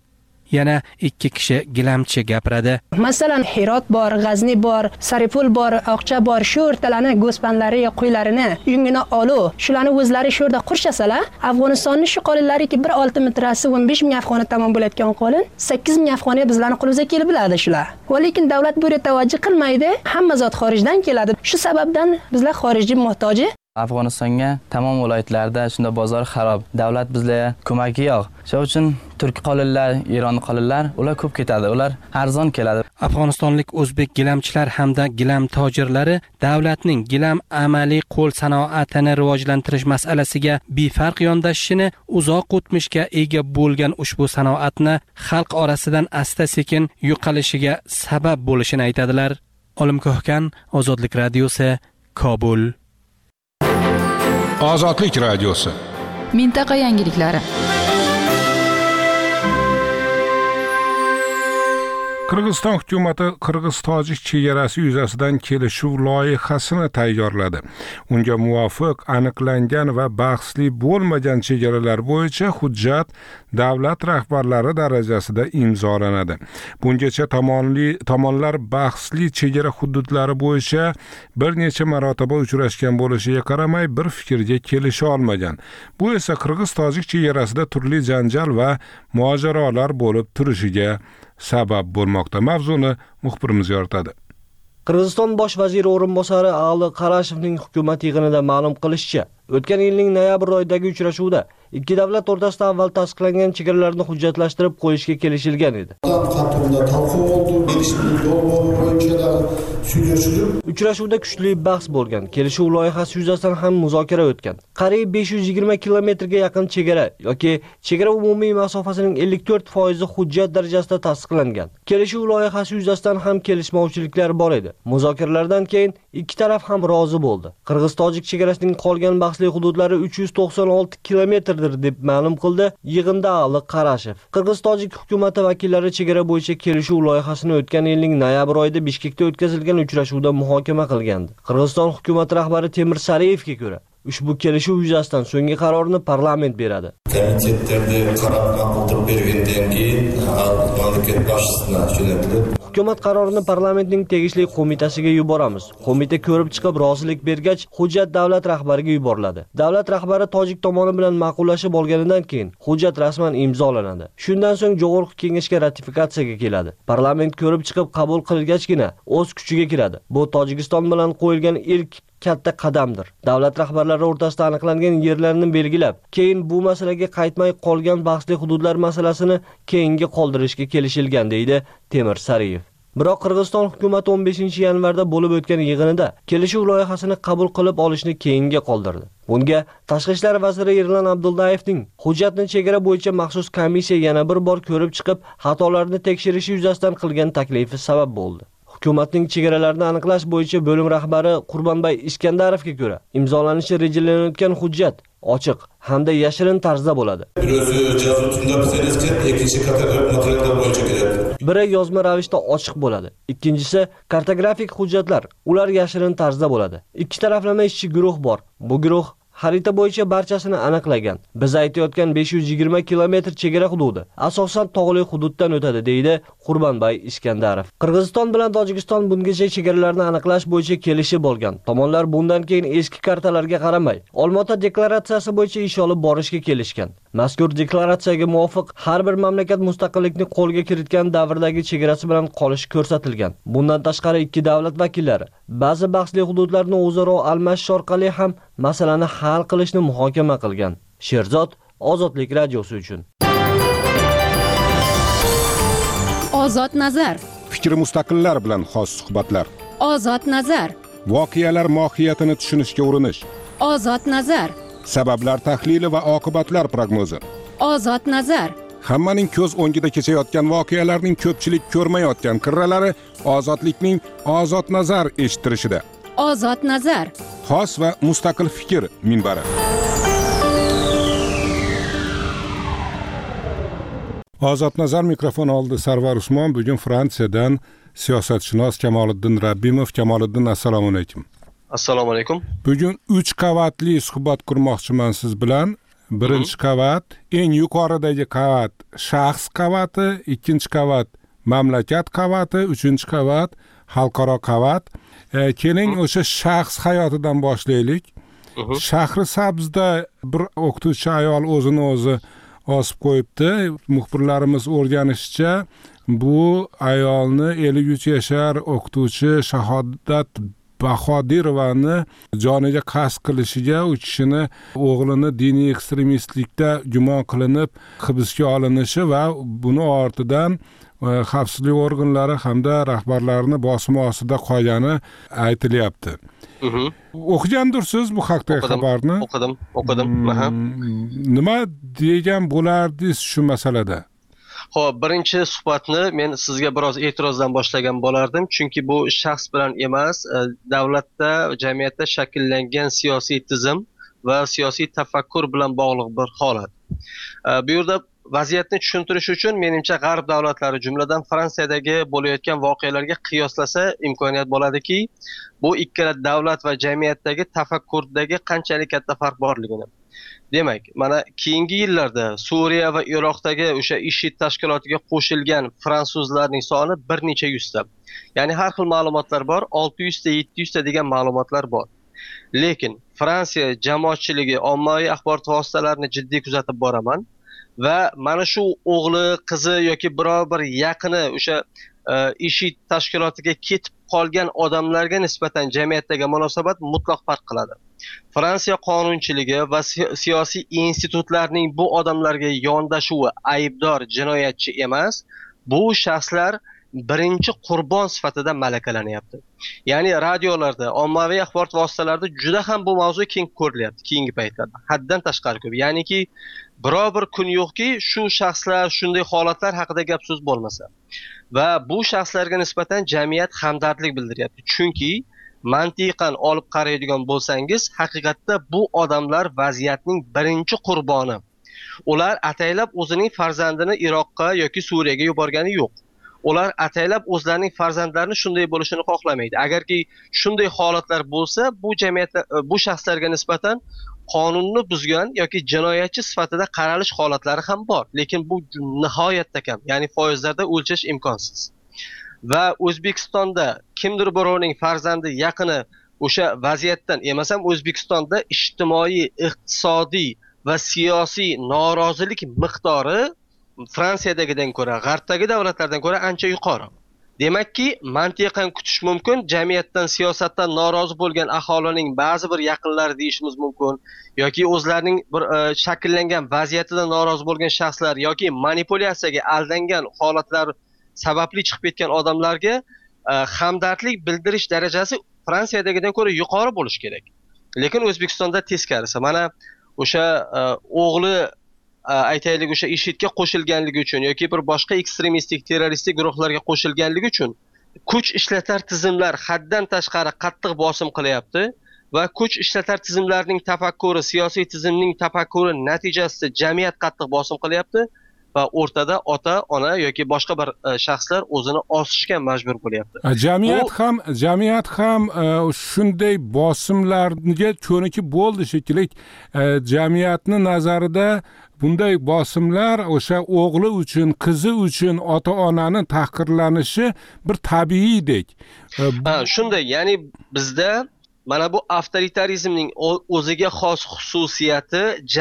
yana ikki kishi gilamchi gapiradi. Masalan, Hirot bor, G'azni bor, Saripul bor, Oqcha bor. Shu o'rtalarni go'spanlari, qo'ylarini, yungini olu, shularni o'zlari shu yerda qurshasalar, Afg'onistonning shu qo'linlariki bir olti metrasi o'n besh ming afg'oni tamom bo'layotgan qo'lin, sakkiz ming afg'oni bizlarning qo'limizga kelib biladi shular. Va lekin davlat bu yerga tavajjuh qilmaydi. Hamma zot xorijdan keladi. Shu sababdan bizlar xorijga muhtoji. Afg'onistonga tamom viloyatlarda shunda bozor xarob. Davlat bizlarga ko'magi yo'q. Shuning uchun turk qolinlar, Eron qolinlar ular ko'p ketadi. Ular arzon keladi. Afg'onistonlik o'zbek gilamchilar hamda gilam tojirlari davlatning gilam amaliy qo'l sanoatini rivojlantirish masalasiga befarq yondashishini, uzoq o'tmishga ega bo'lgan ushbu sanoatni xalq orasidan asta-sekin yo'qolishiga sabab bo'lishini aytadilar. Olim Ko'hkan, Ozodlik radiosi, Kobul. Ozodlik radiosi. Mintaqa yangiliklari. Qirg'iziston hukumati Qirg'iz-Tojik chegarasi yuzasidan kelishuv loyihasini tayyorladi. Unga muvofiq aniqlangan va bahsli bo'lmagan chegaralar bo'yicha hujjat davlat rahbarlari darajasida imzolanadi. Bungacha tomonli tomonlar bahsli chegara hududlari bo'yicha bir necha marotaba uchrashgan bo'lishiga qaramay bir fikrga kelisha olmagan. Bu esa Qirg'iz-Tojik chegarasida turli janjal va mojarolar bo'lib turishiga sabab bo'lmoqda. Mavzuni muxbirimiz yoritadi. Qirg'iziston bosh vaziri o'rinbosari Ali Qarashevning hukumat yig'inida ma'lum qilishicha, o'tgan yilning noyabr oyidagi uchrashuvda ikki davlat o'rtasida avval tasdiqlangan chegaralarni hujjatlashtirib qo'yishga kelishilgan edi. Uchrashuvda kuchli bahs bo'lgan. Kelishuv loyihasi yuzasidan ham muzokara o'tgan. Qariyb besh yuz yigirma kilometrga yaqin chegara yoki chegara umumiy masofasining ellik to'rt foizi hujjat darajasida tasdiqlangan. Kelishuv loyihasi yuzasidan ham kelishmovchiliklar bor edi. Muzokaralardan keyin ikki taraf ham rozi bo'ldi. Qirg'iz-Tojik chegarasining qolgan bahsli hududlari uch yuz to'qson olti kilometrdir deb ma'lum qildi yig'inda Ali Qarashev. Qirg'iz-Tojik hukumati vakillari chegara bo'yicha kelishuv loyihasini o'tgan yilning noyabr oyida Bishkekda o'tkazilgan uchrashuvda muhokama qilgandi. Qirg'iziston hukumati rahbari Temir Sariyevga ko'ra, ushbu kelishuv yuzasidan so'nggi qarorni parlament beradi. Komitetlarda qaror ma'qullab bergandan keyin mamlakat boshchisiga jo'natilib, hukumat qarorini parlamentning tegishli qo'mitasiga yuboramiz. Qo'mita ko'rib chiqib rozilik bergach, hujjat davlat rahbariga yuboriladi. Davlat rahbari tojik tomoni bilan ma'qullashib olganidan keyin hujjat rasman imzolanadi. Shundan so'ng Jo'g'org'i kengashga ratifikatsiyaga keladi. Parlament ko'rib chiqib qabul qilgachgina o'z kuchiga kiradi. Bu Tojikiston bilan qo'yilgan ilk katta qadamdir. Davlat rahbarlari o'rtasida aniqlangan yerlarni belgilab, keyin bu masalaga qaytmay qolgan bahsli hududlar masalasini keyinga qoldirishga kelishilgan deydi Temir Sariyev. Biroq Qirg'iziston hukumati o'n beshinchi yanvarda bo'lib o'tgan yig'inida kelishuv loyihasini qabul qilib olishni keyinga qoldirdi. Bunga Tashqi ishlar vaziri Erlan Abdullayevning hujjatni chegara bo'yicha maxsus komissiya yana bir bor ko'rib chiqib, xatolarni tekshirishi yuzasidan qilgan taklifi sabab bo'ldi. Hukumatning chegaralarni aniqlash bo'yicha bo'lim rahbari Qurbonbay Iskandarovga ko'ra, imzolanishi rejalanayotgan hujjat ochiq hamda yashirin tarzda bo'ladi. Biri yozma ravishda ochiq bo'ladi. Ikkinchisi kartografik hujjatlar, ular yashirin tarzda bo'ladi. Ikki taraflama ishchi guruh bor. Bu guruh xarita bo'yicha barchasini aniqlagan. Biz aytayotgan besh yuz yigirma kilometr chegara hududi asosan tog'li hududdan o'tadi, deydi Qurbonbay Iskandarov. Qirg'iziston bilan Tojikiston bungacha chegaralarni aniqlash bo'yicha kelishib olgan. Tomonlar bundan keyin eski kartalarga qaramay, Olmaota deklaratsiyasi bo'yicha ish olib borishga kelishgan. Mazkur deklaratsiyaga muvofiq har bir mamlakat mustaqillikni qo'lga kiritgan davrdagi chegarasi bilan qolishi ko'rsatilgan. Bundan tashqari ikki davlat vakillari ba'zi bahsli hududlarni o'zaro almashish orqali ham masalani hal qilishni muhokama qilgan. Sherzod, Ozodlik radiosi uchun. Ozod nazar. Fikri mustaqillar bilan xos suhbatlar. Ozod nazar. Voqealar mohiyatini tushunishga urinish. Ozod nazar. Sabablar tahlili va oqibatlar prognozi. Ozod nazar. Hammaning ko'z o'ngida kechayotgan voqealarning ko'pchilik ko'rmayotgan qirralari ozodlikning ozod nazar eshittirishida. Ozod nazar. Xos va mustaqil fikr minbari. Ozod nazar mikrofon oldi Sarvar Usmon. Bugun Fransiyadan siyosatshunos Kamoliddin Rabbimov. Kamoliddin, assalomu alaykum. Assalomu alaykum. Bugun uch qavatli suhbat qurmoqchiman siz bilan. birinchi qavat, eng yuqoridagi qavat shaxs qavati, ikkinchi qavat mamlakat qavati, uchinchi qavat xalqaro qavat. E, keling o'sha shaxs hayotidan boshlaylik. Shahri Sabzda bir o'qituvchi ayol o'zini o'zi osib qo'yibdi. Muxbirlarimiz o'rganishicha, bu ayolni ellik uch yashar o'qituvchi Shahodat Bahodirovani joniga qasd qilishiga u kishini o'g'lini diniy ekstremistlikda gumon qilinib hibsga olinishi va buni ortidan xavfsizlik organlari hamda rahbarlarini bosim ostida qolgani aytilyapti. O'qigandirsiz bu haqdagi xabarni? O'qidim, o'qidim. Nima degan bo'lardingiz shu masalada? Xo'p, birinchi suhbatni men sizga biroz e'tirozdan boshlagan bo'lardim, chunki bu shaxs bilan emas, davlatda, jamiyatda shakllangan siyosiy tizim va siyosiy tafakkur bilan bog'liq bir holat. Bu yerda vaziyatni tushuntirish uchun menimcha g'arb davlatlari, jumladan Fransiyadagi bo'layotgan voqealarga qiyoslasa imkoniyat bo'ladiki, bu ikkala davlat va jamiyatdagi tafakkurdagi qanchalik katta farq borligini. Demak, mana keyingi yillarda Suriya va Iroqdagi o'sha IShID tashkilotiga qo'shilgan fransuzlarning soni bir necha yuzta. Ya'ni har xil ma'lumotlar bor, olti yuzta, yetti yuzta degan ma'lumotlar bor. Lekin Fransiya jamoatchiligi, ommaviy axborot vositalarini jiddiy kuzatib boraman va mana shu o'g'li, qizi yoki biror bir yaqini o'sha IShID tashkilotiga ketib qolgan odamlarga nisbatan jamiyatdagi munosabat mutlaq farq qiladi. Fransiya qonunchiligi va siyosiy institutlarning bu odamlarga yondashuvi aybdor, jinoyatchi emas, bu shaxslar birinchi qurbon sifatida malakalanyapti. Ya'ni radiolarda, ommaviy axborot vositalarida juda ham bu mavzu keng ko'rilyapti keyingi paytlarda. Haddan tashqari ko'p. Ya'niki biror bir kun yo'qki, shu shaxslar, shunday holatlar haqida gap so'z bo'lmasa. Va bu shaxslarga nisbatan jamiyat hamdardlik bildiryapti. Chunki mantiqan olib qaraydigan bo'lsangiz, haqiqatda bu odamlar vaziyatning birinchi qurboni. Ular ataylab o'zining farzandini Iroqqa yoki Suriyaga yuborgani yo'q. Ular ataylab o'zlarining farzandlarini shunday bo'lishini xohlamaydi. Agarki shunday holatlar bo'lsa, bu jamiyatda bu shaxslarga nisbatan qonunni buzgan yoki jinoyatchi sifatida qaralish holatlari ham bor. Lekin bu nihoyatda kam, ya'ni foizlarda o'lchash imkonsiz. Va O'zbekistonda kimdir birovning farzandi, yaqini o'sha vaziyatdan emasam, O'zbekistonda ijtimoiy, iqtisodiy va siyosiy norozilik miqdori Fransiyadagidan ko'ra, g'arbdagi davlatlardan ko'ra ancha yuqori. Demakki, mantiqan kutish mumkin, jamiyatdan, siyosatdan norozi bo'lgan aholining ba'zi bir yaqinlari deyishimiz mumkin, yoki o'zlarining bir shakllangan vaziyatidan norozi bo'lgan shaxslar yoki manipulyatsiyaga aldangan holatlar sababli chiqib ketgan odamlarga hamdardlik bildirish darajasi Fransiyadagidan ko'ra yuqori bo'lishi kerak. Lekin O'zbekistonda teskarisi. Mana o'sha o'g'li aytaylik o'sha IShIDga qo'shilganligi uchun yoki bir boshqa ekstremistik, terroristik guruhlarga qo'shilganligi uchun kuch ishlatar tizimlar haddan tashqari qattiq bosim qilyapti va kuch ishlatar tizimlarning tafakkuri, siyosiy tizimning tafakkuri natijasida jamiyat qattiq bosim qilyapti va o'rtada ota, ona yoki boshqa bir shaxslar o'zini osishga majbur bo'lyapti. Jamiyat ham jamiyat ham shunday bosimlarga ko'nikib bo'ldi shekilli. Jamiyatning nazarida bunday bosimlar o'sha o'g'li uchun, qizi uchun ota-onaning tahqirlanishi bir tabiiydek. Ha, shunday, ya'ni bizda mana bu avtoritarizmning o'ziga xos xususiyati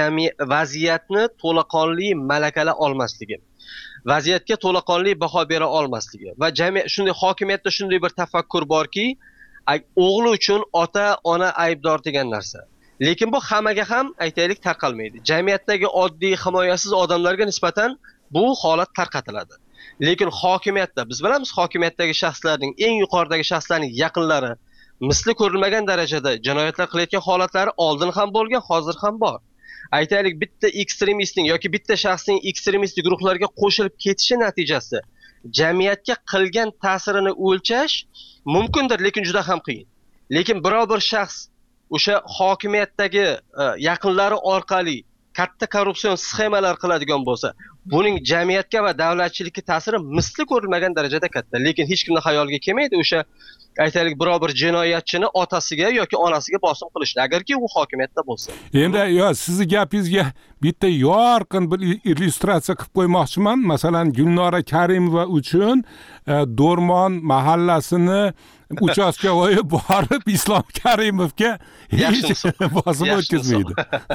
vaziyatni to'laqonli malakala olmasligi, vaziyatga to'laqonli baho bera olmasligi va shunday hokimiyatda shunday bir tafakkur borki, o'g'li uchun ota-ona aybdor degan narsa. Lekin bu hammaga ham aytaylik tarqalmaydi. Jamiyatdagi oddiy himoyasiz odamlarga nisbatan bu holat tarqatiladi. Lekin hokimiyatda, biz bilamiz, hokimiyatdagi shaxslarning, eng yuqoridagi shaxslarning yaqinlari misli ko'rilmagan darajada jinoyatlar qilayotgan holatlari oldin ham bo'lgan, hozir ham bor. Aytaylik, bitta ekstremistning yoki bitta shaxsning ekstremistik guruhlarga qo'shilib ketishi natijasida jamiyatga qilgan ta'sirini o'lchash mumkindir, lekin juda ham qiyin. Lekin biror bir shaxs o'sha hokimiyatdagi yaqinlari orqali katta korrupsion sxemalar qiladigan bo'lsa, buning jamiyatga va davlatchilikka ta'siri misli ko'rilmagan darajada katta. Lekin hech kimning xayoliga kelmaydi o'sha aytaylik biror bir jinoyatchini otasiga yoki onasiga bosim qilishni, agarki u hokimiyatda bo'lsa. Endi yo sizni gapingizga bitta yorqin bir illyustratsiya qilib qo'ymoqchiman. Masalan, Gulnora Karimova uchun Do'rmon mahallasini uchastkavoyi borib Islom Karimovga hech bosim o'tkazmaydi.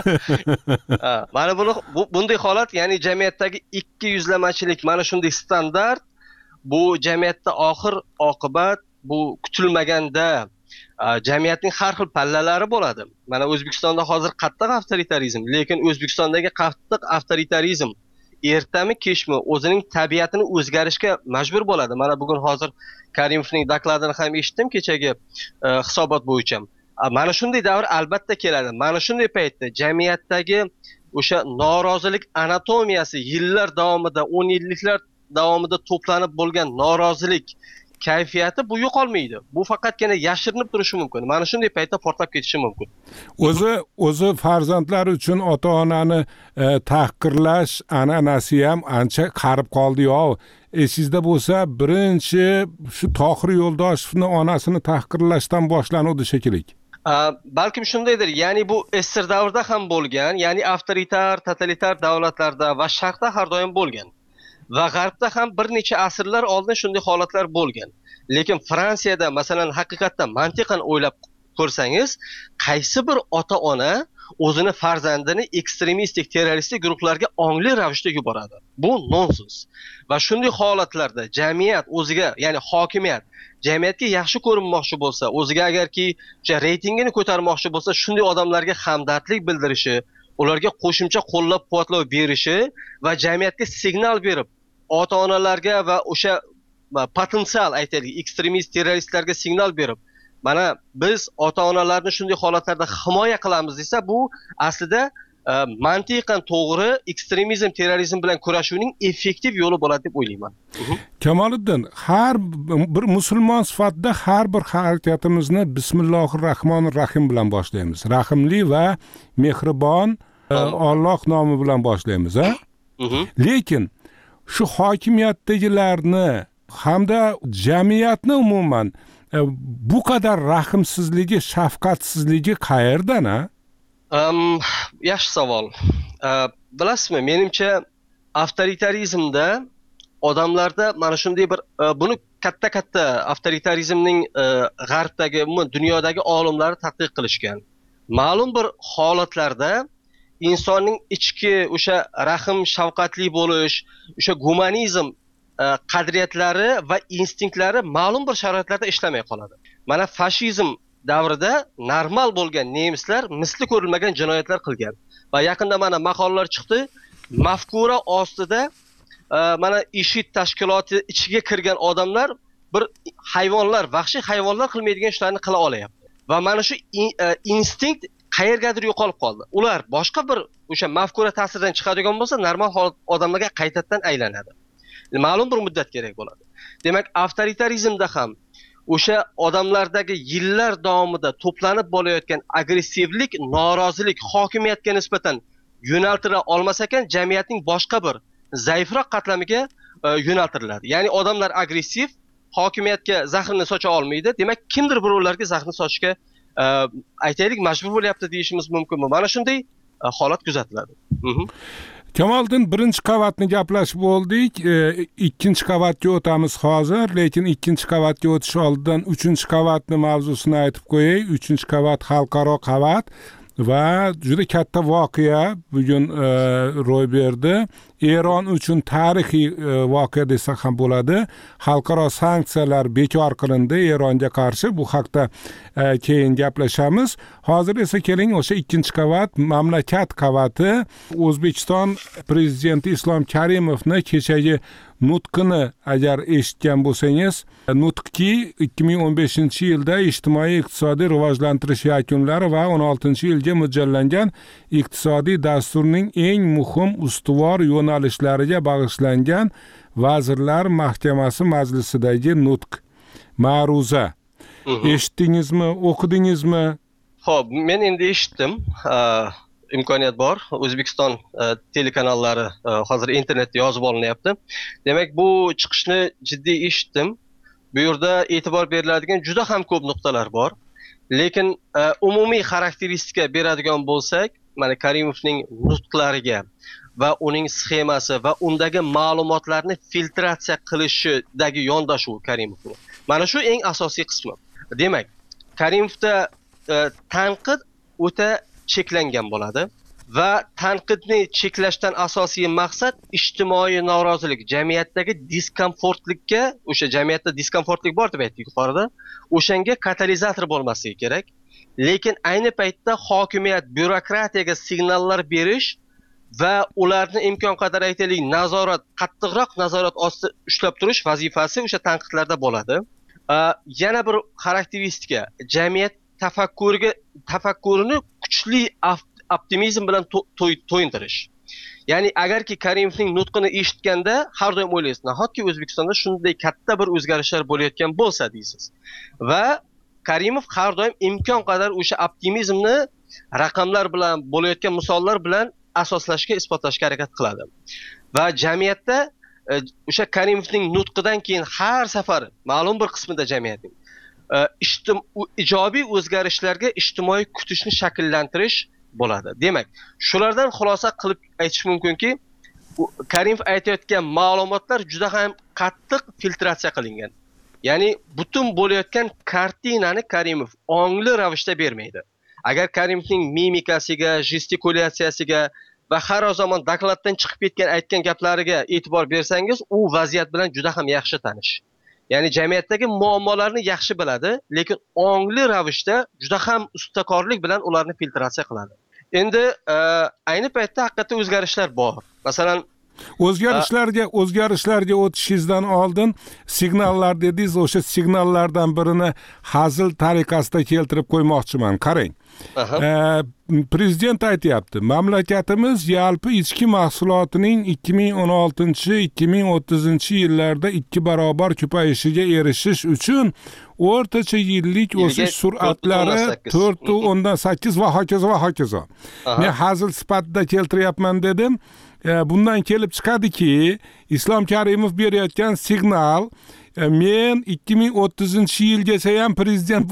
Mana buni bunday holat, ya'ni jamiyatdagi ikki yuzlamachilik, mana shunday standart bu jamiyatda oxir oqibat bu kutilmaganda jamiyatning har xil pallalari bo'ladi. Mana O'zbekistonda hozir qattiq avtoritarizm, lekin O'zbekistondagi qattiq avtoritarizm ertami kechmi o'zining tabiatini o'zgarishga majbur bo'ladi. Mana bugun hozir Karimovning dokladini ham eshitdim kechagi hisobot bo'yicha. Mana shunday davr albatta keladi. Mana shunday paytda jamiyatdagi o'sha norozilik anatomiyasi yillar davomida, o'n yilliklar davomida to'planib bo'lgan norozilik kayfiyati bu yo'qolmaydi. Bu faqatgina yashirinib turishi mumkin. Mana shunday paytda portlab ketishi mumkin. O'zi o'zi farzandlar uchun ota-onani e, tahqirlash an'anasi ham ancha qarib qoldi-yo. Esingizda bo'lsa, birinchi shu Tohir Yo'ldoshevni onasini tahqirlashdan boshlanadi shekilli. Balkim shundaydir. Ya'ni bu esir davrda ham bo'lgan, ya'ni avtoritar, totalitar davlatlarda va sharqda har doim bo'lgan. Va g'arbda ham bir necha asrlar oldin shunday holatlar bo'lgan. Lekin Fransiyada masalan haqiqatdan mantiqan o'ylab ko'rsangiz, qaysi bir ota-ona o'zini farzandini ekstremistik, terroristik guruhlarga ongli ravishda yuboradi? Bu nonsens. Va shunday holatlarda jamiyat o'ziga, ya'ni hokimiyat jamiyatga yaxshi ko'rinmoqchi bo'lsa, o'ziga agarki o'sha reytingini ko'tarmoqchi bo'lsa, shunday odamlarga hamdardlik bildirishi, ularga qo'shimcha qo'llab-quvvatlov berishi va jamiyatga signal berib ota-onalarga va o'sha potensial aytaylik ekstremist terroristlarga signal berib, mana biz ota-onalarni shunday holatlarda himoya qilamiz desa, bu aslida e, mantiqan to'g'ri ekstremizm, terrorizm bilan kurashishning effektiv yo'li bo'ladi deb o'ylayman. Kamoliddin, har bir musulmon sifatida har bir harakatimizni Bismillahirrohmanirrohim bilan boshlaymiz. Rahimli va mehribon Alloh nomi bilan boshlaymiz, ha? Lekin shu hokimiyatdagilarni hamda jamiyatni umuman e, bu qadar rahimsizligi, shafqatsizligi qayerdan, ha? Um, yaxshi savol. Uh, bilasizmi, menimcha avtoritarizmda odamlarda mana shunday bir uh, buni katta-katta avtoritarizmning uh, g'arbdagi, umuman dunyodagi olimlar tadqiq qilishgan. Ma'lum bir holatlarda insonning ichki o'sha rahim, shafqatli bo'lish, o'sha gumanizm qadriyatlari va instinktlari ma'lum bir sharoitlarda ishlamay qoladi. Mana fashizm davrida normal bo'lgan nemislar misli ko'rilmagan jinoyatlar qilgan. Va yaqinda mana maqolalar chiqdi, mafkura ostida mana IShID tashkiloti ichiga kirgan odamlar bir hayvonlar, vahshiy hayvonlar qilmaydigan ishlarni qila olyapti. Va mana shu instinkt qayergadir yo'qolib qoldi. Ular boshqa bir o'sha mafkura ta'siridan chiqadigan bo'lsa, normal odamlarga qaytadan aylanadi. Ma'lum bir muddat kerak bo'ladi. Demak, avtoritarizmda ham o'sha odamlardagi yillar davomida to'planib bo'layotgan agressivlik, norozilik hokimiyatga nisbatan yo'naltira olmas ekan, jamiyatning boshqa bir zaifroq qatlamiga yo'naltiriladi. Ya'ni odamlar agressiv, hokimiyatga zahrini socha olmaydi. Demak, kimdir birovlarga zaxni sochishga aytaylik majbur bo'lyapti deyishimiz mumkinmi? Mana shunday holat kuzatiladi. Kamoliddin, birinchi qavatni gaplashib bo'ldik, e, ikkinchi qavatga o'tamiz hozir, lekin ikkinchi qavatga o'tish oldidan uchinchi qavatni mavzusini aytib qo'yay. uchinchi qavat xalqaro qavat va juda katta voqea bugun e, ro'y berdi. Eron uchun tarixiy e, voqea desak ham bo'ladi. Xalqaro sanksiyalar bekor qilindi Eronga qarshi. Bu haqda e, keyin gaplashamiz. Hozir esa keling o'sha ikkinchi qavat, mamlakat qavati. O'zbekiston prezidenti Islom Karimovni kechagi nutqini agar eshitgan bo'lsangiz, nutqki ikki ming o'n beshinchi yilda ijtimoiy iqtisodiy rivojlantirish yakunlari va o'n oltinchi yilga mo'ljallangan iqtisodiy dasturning eng muhim ustuvor yo'nalishlariga bag'ishlangan Vazirlar Mahkamasi majlisidagi nutq. Ma'ruza. Eshitdingizmi, o'qidingizmi? Xo'p, men endi eshitdim. imkoniyat bor. O'zbekiston telekanallari hozir internetda yozib olinyapti. Demak, bu chiqishni jiddiy eshitdim. Bu yerda e'tibor beriladigan juda ham ko'p nuqtalar bor. Lekin umumiy xarakteristika beradigan bo'lsak, mana Karimovning nutqlariga va uning sxemasi va undagi ma'lumotlarni filtratsiya qilishidagi yondashuv Karimovning. Mana shu eng asosiy qismi. Demak, Karimovda tanqid o'ta cheklangan bo'ladi va tanqidni cheklashdan asosiy maqsad ijtimoiy norozilik, jamiyatdagi diskomfortlikka, o'sha jamiyatda diskomfortlik bor deb aytdik yuqorida, o'shanga katalizator bo'lmasligi kerak. Lekin ayni paytda hokimiyat byurokratiyaga signallar berish va ularni imkon qadar aytaylik nazorat, qattiqroq nazorat ostida ushlab turish vazifasi o'sha tanqidlarda bo'ladi. Yana bir xarakteristika, jamiyat tafakkuriga tafakkurini kuchli optimizm bilan to'yintirish. Ya'ni agarki Karimovning nutqini eshitganda har doim o'ylaysiz, nahotki O'zbekistonda shunday katta bir o'zgarishlar bo'layotgan bo'lsa deysiz. Va Karimov har doim imkon qadar o'sha optimizmni raqamlar bilan, bo'layotgan misollar bilan asoslashga, isbotlashga harakat qiladi. Va jamiyatda o'sha Karimovning nutqidan keyin har safar ma'lum bir qismida jamiyatning ijobiy o'zgarishlarga ijtimoiy kutishni shakllantirish bo'ladi. Demak, shulardan xulosa qilib aytish mumkinki, Karimov aytayotgan ma'lumotlar juda ham qattiq filtratsiya qilingan. Ya'ni butun bo'layotgan kartinani Karimov ongli ravishda bermaydi. Agar Karimovning mimikasiga, gestikulatsiyasiga va har zamon dokladdan chiqib ketgan aytgan gaplariga e'tibor bersangiz, u vaziyat bilan juda ham yaxshi tanish. Ya'ni jamiyatdagi muammolarni yaxshi biladi, lekin ongli ravishda juda ham ustakorlik bilan ularni filtratsiya qiladi. Endi ayni paytda haqiqatda o'zgarishlar bor. Masalan, o'zgarishlarga o'zgarishlarga o'tishingizdan oldin signallar dedingiz, o'sha signallardan birini hazil tariqasida keltirib qo'ymoqchiman. Qarang. Prezident aytayapti, mamlakatimiz yalpi ichki mahsulotining ikki ming o'n oltinchi ikki ming o'ttizinchi yillarda ikki barobar ko'payishiga erishish uchun o'rtacha yillik o'sish sur'atlari to'rt o'ndan sakkiz va hokazo va hokazo. Men hazil sifatida keltiryapman dedim. Bundan kelib chiqadiki, Islom Karimov berayotgan signal, men ikki ming o'ttizinchi yilgacha ham prezident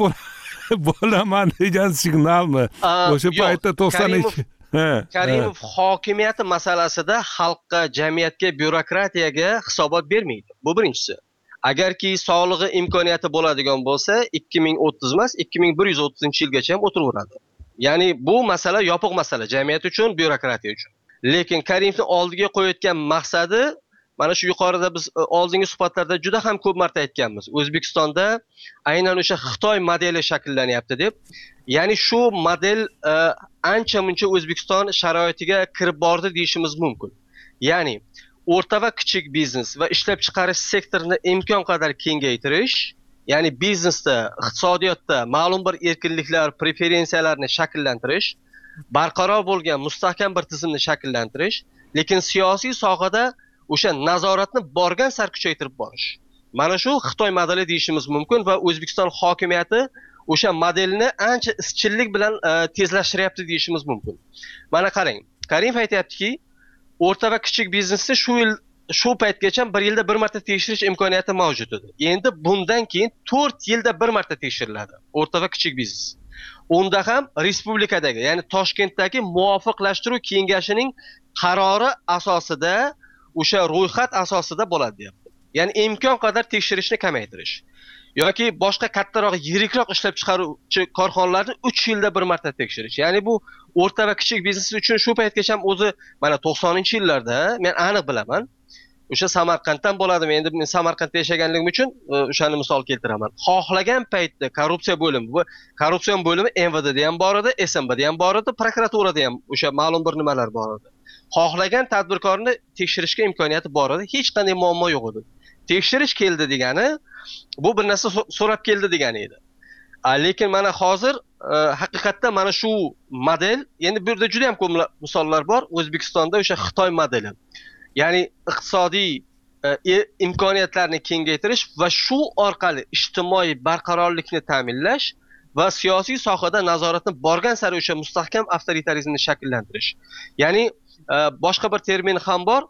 bo'laman degan signalmi? O'sha paytda to'qson ikki Karimov hokimiyati masalasida xalqqa, jamiyatga, byurokratiyaga hisobot bermaydi. Bu birinchisi. Agarki sog'lig'i imkoniyati bo'ladigan bo'lsa, ikki ming o'ttiz emas, ikki ming bir yuz o'ttizinchi yilgacha ham o'tiraveradi. Ya'ni bu masala yopiq masala jamiyat uchun, byurokratiya uchun. Lekin Karimovning oldiga qo'yayotgan maqsadi, mana shu yuqorida biz oldingi suhbatlarda juda ham ko'p marta aytganmiz. O'zbekistonda aynan o'sha Xitoy modeli shakllanyapti deb. Ya'ni shu model ancha-muncha O'zbekiston sharoitiga kirib bordi deyishimiz mumkin. Ya'ni o'rta va kichik biznes va ishlab chiqarish sektorini imkon qadar kengaytirish, ya'ni biznesda, iqtisodiyotda ma'lum bir erkinliklar, preferensiyalarni shakllantirish, barqaror bo'lgan mustahkam bir tizimni shakllantirish, lekin siyosiy sohada o'sha nazoratni borgan sari kuchaytirib borish. Mana shu Xitoy modeli deyishimiz mumkin va O'zbekiston hokimiyati o'sha modelni ancha izchillik bilan tezlashtiryapti deyishimiz mumkin. Mana qarang, Karimov aytayaptiki, o'rta va kichik biznesni shu yil shu paytgacha bir yilda bir marta tekshirish imkoniyati mavjud edi. Endi bundan keyin to'rt yilda bir marta tekshiriladi o'rta va kichik biznes. Unda ham respublikadagi, ya'ni Toshkentdagi muvofiqlashtiruv kengashining qarori asosida, o'sha ro'yxat asosida bo'ladi deyapti. Ya'ni imkon qadar tekshirishni kamaytirish yoki boshqa kattaroq, yirikroq ishlab chiqaruvchi korxonalarni uch yilda bir marta tekshirish. Ya'ni bu o'rta va kichik biznes uchun shu paytgacha ham o'zi mana to'qsoninchi yillarda men aniq bilaman. O'sha Samarqanddan bo'ladi. Men endi men Samarqandda yashaganligim uchun o'shani misol keltiraman. Xohlagan paytda korrupsiya bo'limi, bu korrupsiya bo'limi M V D'da ham bor edi, S M B'da ham bor edi, prokuraturada ham o'sha ma'lum bir nimalar bor edi. Xohlagan tadbirkorni tekshirishga imkoniyati bor edi, hech qanday muammo yo'q edi. Tekshirish keldi degani, bu bir narsa so'rab keldi degani edi. Lekin mana hozir haqiqatda mana shu model, endi bu yerda juda ham ko'p misollar bor. O'zbekistonda o'sha Xitoy modeli. Ya'ni iqtisodiy imkoniyatlarni kengaytirish va shu orqali ijtimoiy barqarorlikni ta'minlash va siyosiy sohada nazoratni borgan sari o'sha mustahkam avtoritarizmni shakllantirish. Ya'ni boshqa bir termin ham bor,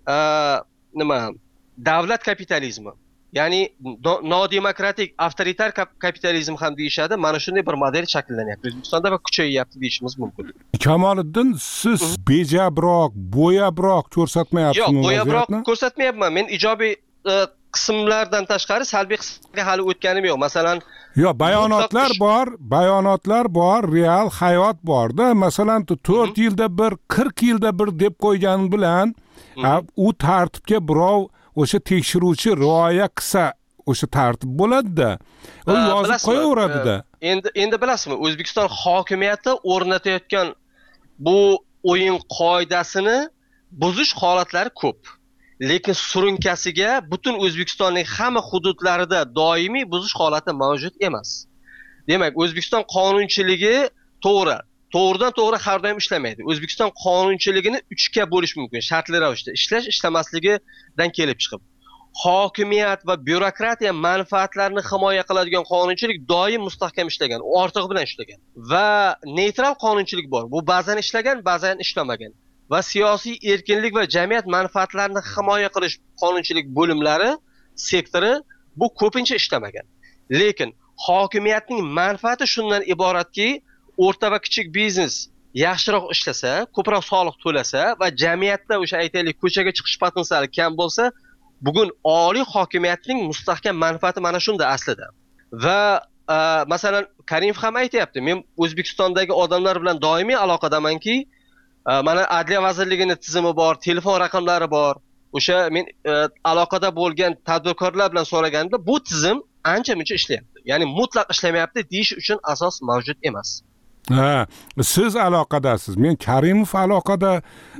nima, davlat kapitalizmi. Ya'ni nodemokratik avtoritar kapitalizm ham deyishadi. Mana shunday bir model shakllanyapti O'zbekistonda va kuchayyapti deyishimiz mumkin. Kamoliddin, siz bejabroq, bo'yabroq ko'rsatmayapsizmi? Yo'q, bo'yabroq ko'rsatmayapman. Men ijobiy qismlardan tashqari salbiy qismga hali o'tganim yo'q. Masalan, yo'q, bayonotlar bor, bayonotlar bor, real hayot borda. Masalan, to'rt yilda bir, qirq yilda bir deb qo'ygan bilan u tartibga birov o'sha tekshiruvchi rioya qilsa o'sha tartib bo'ladi-da. U yozib qo'yaveradi-da. Endi endi bilasizmi, O'zbekiston hokimiyati o'rnatayotgan bu o'yin qoidasini buzish holatlari ko'p. Lekin surunkasiga butun O'zbekistonning hamma hududlarida doimiy buzish holati mavjud emas. Demak, O'zbekiston qonunchiligi to'g'ri, to'g'ridan to'g'ri har doim ishlamaydi. O'zbekiston qonunchiligini uchga bo'lish mumkin, shartli ravishda ishlash, ishlamasligidan kelib chiqib. Hokimiyat va byurokratiya manfaatlarini himoya qiladigan qonunchilik doim mustahkam ishlagan, ortig'i bilan ishlagan. Va neytral qonunchilik bor. Bu ba'zan ishlagan, ba'zan ishlamagan. Va siyosiy erkinlik va jamiyat manfaatlarini himoya qilish qonunchilik bo'limlari, sektori bu ko'pincha ishlamagan. Lekin hokimiyatning manfaati shundan iboratki, o'rta va kichik biznes yaxshiroq ishlasa, ko'proq soliq to'lasa va jamiyatda o'sha aytaylik ko'chaga chiqish potensiali kam bo'lsa, bugun oliy hokimiyatning mustahkam manfaati mana shunda aslida. Va masalan Karimov ham aytayapti, men O'zbekistondagi odamlar bilan doimiy aloqadamanki, mana Adliya vazirligining tizimi bor, telefon raqamlari bor. O'sha men aloqada bo'lgan tadbirkorlar bilan so'raganimda bu tizim ancha-muncha ishlayapti. Ya'ni mutlaq ishlamayapti deyish uchun asos mavjud emas. Ha, siz aloqadasiz. Men Karimov aloqada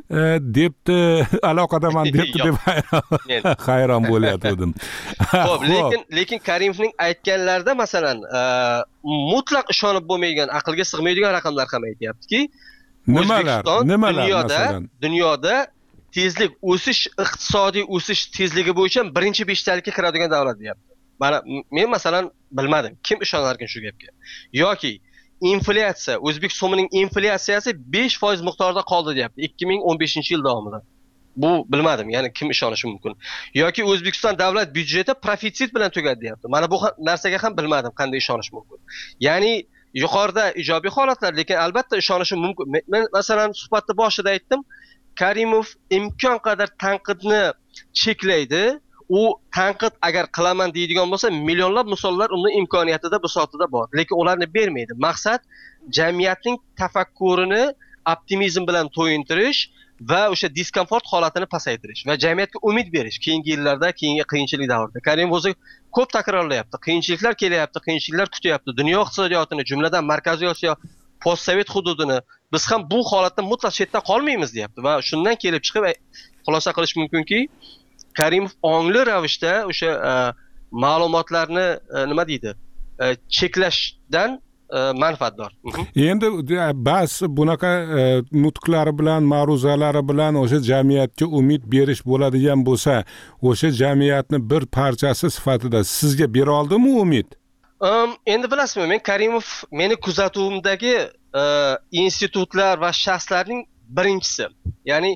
debdi, aloqadaman debdi deb hayron bo'layotgandim. Xo'p, lekin lekin Karimovning aytganlarida masalan, mutlaq ishonib bo'lmaydigan, aqlga sig'maydigan raqamlar ham aytayapti-ki, nimalar, nimalar masalan? Dunyoda tezlik o'sish, iqtisodiy o'sish tezligi bo'yicha birinchi beshtalikka kiradigan davlat deyapti. Mana men masalan bilmadim, kim ishonarkin shu gapga. Yoki inflyatsiya, O'zbek so'mining inflyatsiyasi besh foiz miqdorida qoldi deyapti ikki ming o'n beshinchi yil davomida. Bu bilmadim, ya'ni kim ishonishi mumkin. Yoki O'zbekiston davlat byudjeti profitsit bilan tugadi deyapti. Mana bu narsaga ham bilmadim qanday ishonish mumkin. Ya'ni yuqorida ijobiy holatlar, lekin albatta ishonishim mumkin. Men masalan suhbatda boshida aytdim, Karimov imkon qadar tanqidni cheklaydi. U tanqid agar qilaman deydigan bo'lsa, millionlab misollar uni imkoniyatida, bisotida bor, lekin ularni bermaydi. Maqsad jamiyatning tafakkurini optimizm bilan to'yintirish va o'sha diskomfort holatini pasaytirish va jamiyatga umid berish keyingi yillarda, keyingi qiyinchilik davrida. Karimov o'zi ko'p takrorlayapti. Qiyinchiliklar kelyapti, qiyinchiliklar kutyapti. Dunyo iqtisodiyotini, jumladan Markaziy Osiyo, postsovet hududini biz ham bu holatda mutlaq chetda qolmaymiz deyapti va shundan kelib chiqib xulosa qilish mumkinki, Karimov ongli ravishda o'sha ma'lumotlarni nima deydi, cheklashdan manfaatdor. Endi bas bunaqa nutqlari bilan, ma'ruzalari bilan o'sha jamiyatga umid berish bo'ladigan bo'lsa, o'sha jamiyatni bir parchasi sifatida sizga bera oldimi umid? Endi bilasizmi, men Karimov meni kuzatuvimdagi institutlar va shaxslarning birinchisi. Ya'ni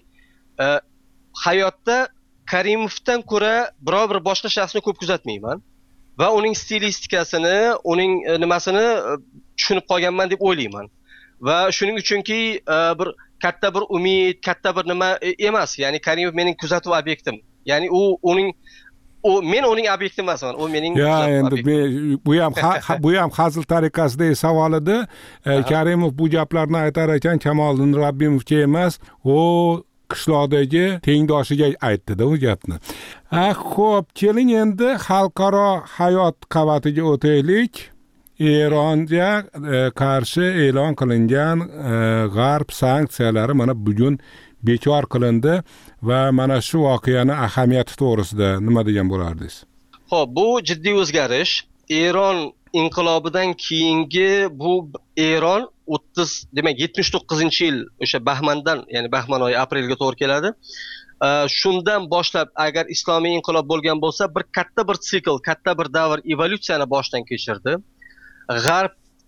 hayotda Karimovdan ko'ra biror bir boshqa shaxsni ko'p kuzatmayman va uning stilistikasini, uning nimasini tushunib qolganman deb o'ylayman. Va shuning uchunki bir katta bir umid, katta bir nima emas. Ya'ni Karimov mening kuzatuv obyektim. Ya'ni u uning u men uning obyektim emasman, u mening kuzatuv obyektim. Bu ham bu ham hazil tariqasidagi savol edi. Karimov bu gaplarni aytar ekan, Kamoliddin Rabbimovga emas, u qishloqdagi tengdoshiga aytdi-da u gapni. Ha, xo'p, keling endi xalqaro hayot qavatiga o'taylik. Eronga qarshi e'lon qilingan g'arb sanksiyalari mana bugun bekor qilindi va mana shu voqeani ahamiyati to'g'risida nima degan bo'lardingiz? Xo'p, bu jiddiy o'zgarish. Eron inqilobidan keyingi bu Eron o'ttiz, demak yetmish to'qqizinchi yil o'sha Bahmandan, ya'ni Bahman oyi aprelga to'g'ri keladi. Shundan boshlab agar islomiy inqilob bo'lgan bo'lsa, bir katta bir sikl, katta bir davr evolyutsiyani boshdan kechirdi. G'arb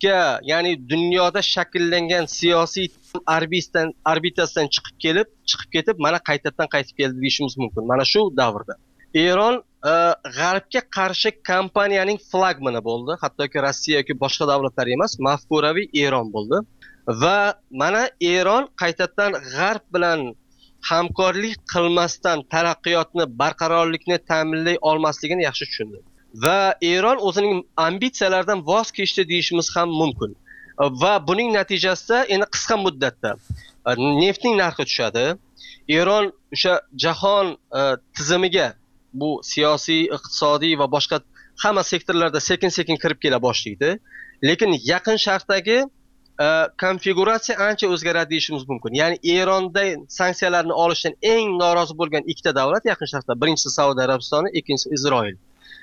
orbitga, ya'ni dunyoda shakllangan siyosiy orbitasidan orbitasidan chiqib kelib, chiqib ketib, mana qaytadan qaytib keldi deyishimiz mumkin. Mana shu davrda Eron g'arbga qarshi kampaniyaning flagmani bo'ldi. Hattoki Rossiya yoki boshqa davlatlar emas, mafkuraviy Eron bo'ldi. Va mana Eron qaytadan g'arb bilan hamkorlik qilmasdan taraqqiyotni, barqarorlikni ta'minlay olmasligini yaxshi tushundi. Va Eron o'zining ambitsiyalaridan voz kechdi deyishimiz ham mumkin. Va buning natijasida endi qisqa muddatda neftning narxi tushadi. Eron o'sha jahon tizimiga, bu siyosiy, iqtisodiy va boshqa hamma sektorlarda sekin-sekin kirib kela boshlaydi. Lekin yaqin sharqdagi konfiguratsiya ancha o'zgaradi deyishimiz mumkin. Ya'ni Eronda sanksiyalarni olishdan eng norozi bo'lgan ikkita davlat yaqin sharqda. Birinchisi Saudiya Arabistoni, ikkinchisi Isroil.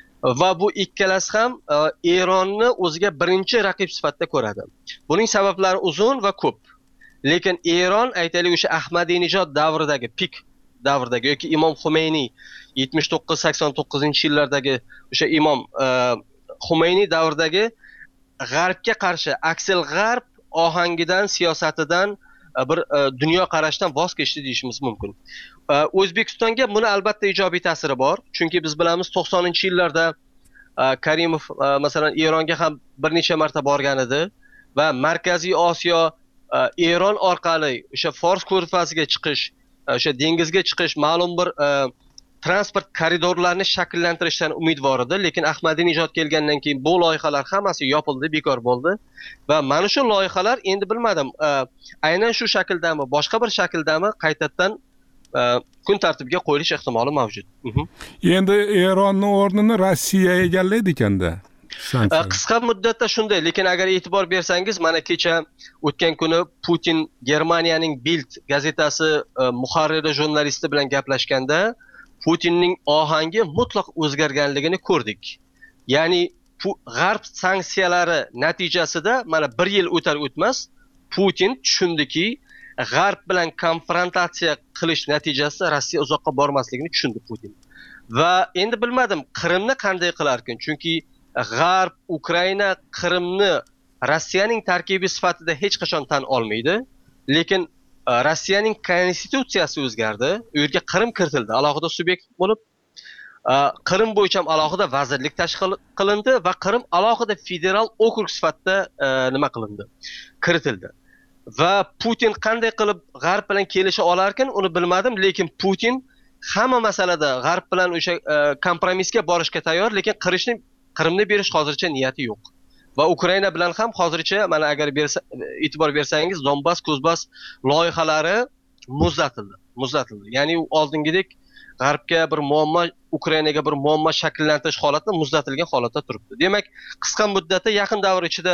Va bu ikkalasi ham Eronni o'ziga birinchi raqib sifatida ko'radi. Buning sabablari uzun va ko'p. Lekin Eron, aytaylik, o'sha Ahmadinejod davridagi pik davridagi yoki Imom Xumeyniy yetmish to'qqiz sakson to'qqizinchi yillardagi o'sha Imom Xumeyniy davridagi g'arbga qarshi aksel g'arb ohangidan, siyosatidan, bir dunyo qarashdan voz kechdi deyishimiz mumkin. O'zbekistonga buni albatta ijobiy ta'siri bor. Chunki biz bilamiz to'qsoninchi yillarda Karimov masalan Eronga ham bir necha marta borgan edi va Markaziy Osiyo Eron orqali o'sha Fors ko'rfaziga chiqish, o'sha dengizga chiqish, ma'lum bir transport koridorlarini shakllantirishdan umidvor edi. Lekin Ahmadinejod kelgandan keyin bu loyihalar hammasi yopildi, bekor bo'ldi. Va mana shu loyihalar endi bilmadim, aynan shu shakldami, boshqa bir shakldami qaytadan kun tartibiga qo'yilish ehtimoli mavjud. Endi Eronning o'rnini Rossiya egallaydi ekanda. Qisqa muddatda shunday, lekin agar e'tibor bersangiz, mana kecha o'tgan kuni Putin Germaniyaning Bild gazetasi muharriri jurnalisti bilan gaplashganda Putinning ohangi mutlaq o'zgarganligini ko'rdik. Ya'ni g'arb sanksiyalari natijasida mana bir yil o'tar o'tmas Putin tushundiki, g'arb bilan konfrontatsiya qilish natijasida Rossiya uzoqqa bormasligini tushundi Putin. Va endi bilmadim, Qrimni qanday qilarkin? Chunki g'arb Ukraina Qrimni Rossiyaning tarkibi sifatida hech qachon tan olmaydi. Lekin Rossiyaning konstitutsiyasi o'zgardi. U yerga Qrim kiritildi, alohida subyekt bo'lib, Qrim bo'yicha ham alohida vazirlik tashkil qilindi va Qrim alohida federal okrug sifatida nima qilindi? Kiritildi. Va Putin qanday qilib g'arb bilan kelisha olarkan, uni bilmadim, lekin Putin hamma masalada g'arb bilan o'sha kompromisga borishga tayyor, lekin Qirishni Qrimni berish hozircha niyati yo'q. Va Ukraina bilan ham hozircha mana agar bersa, e'tibor bersangiz, Donbas, Kuzbas loyihalari muzlatildi, muzlatildi. Ya'ni u oldingidek g'arbga bir muammo, Ukrainaga bir muammo shakllantirish holatida muzlatilgan holatda turibdi. Demak, qisqa muddatda yaqin davr ichida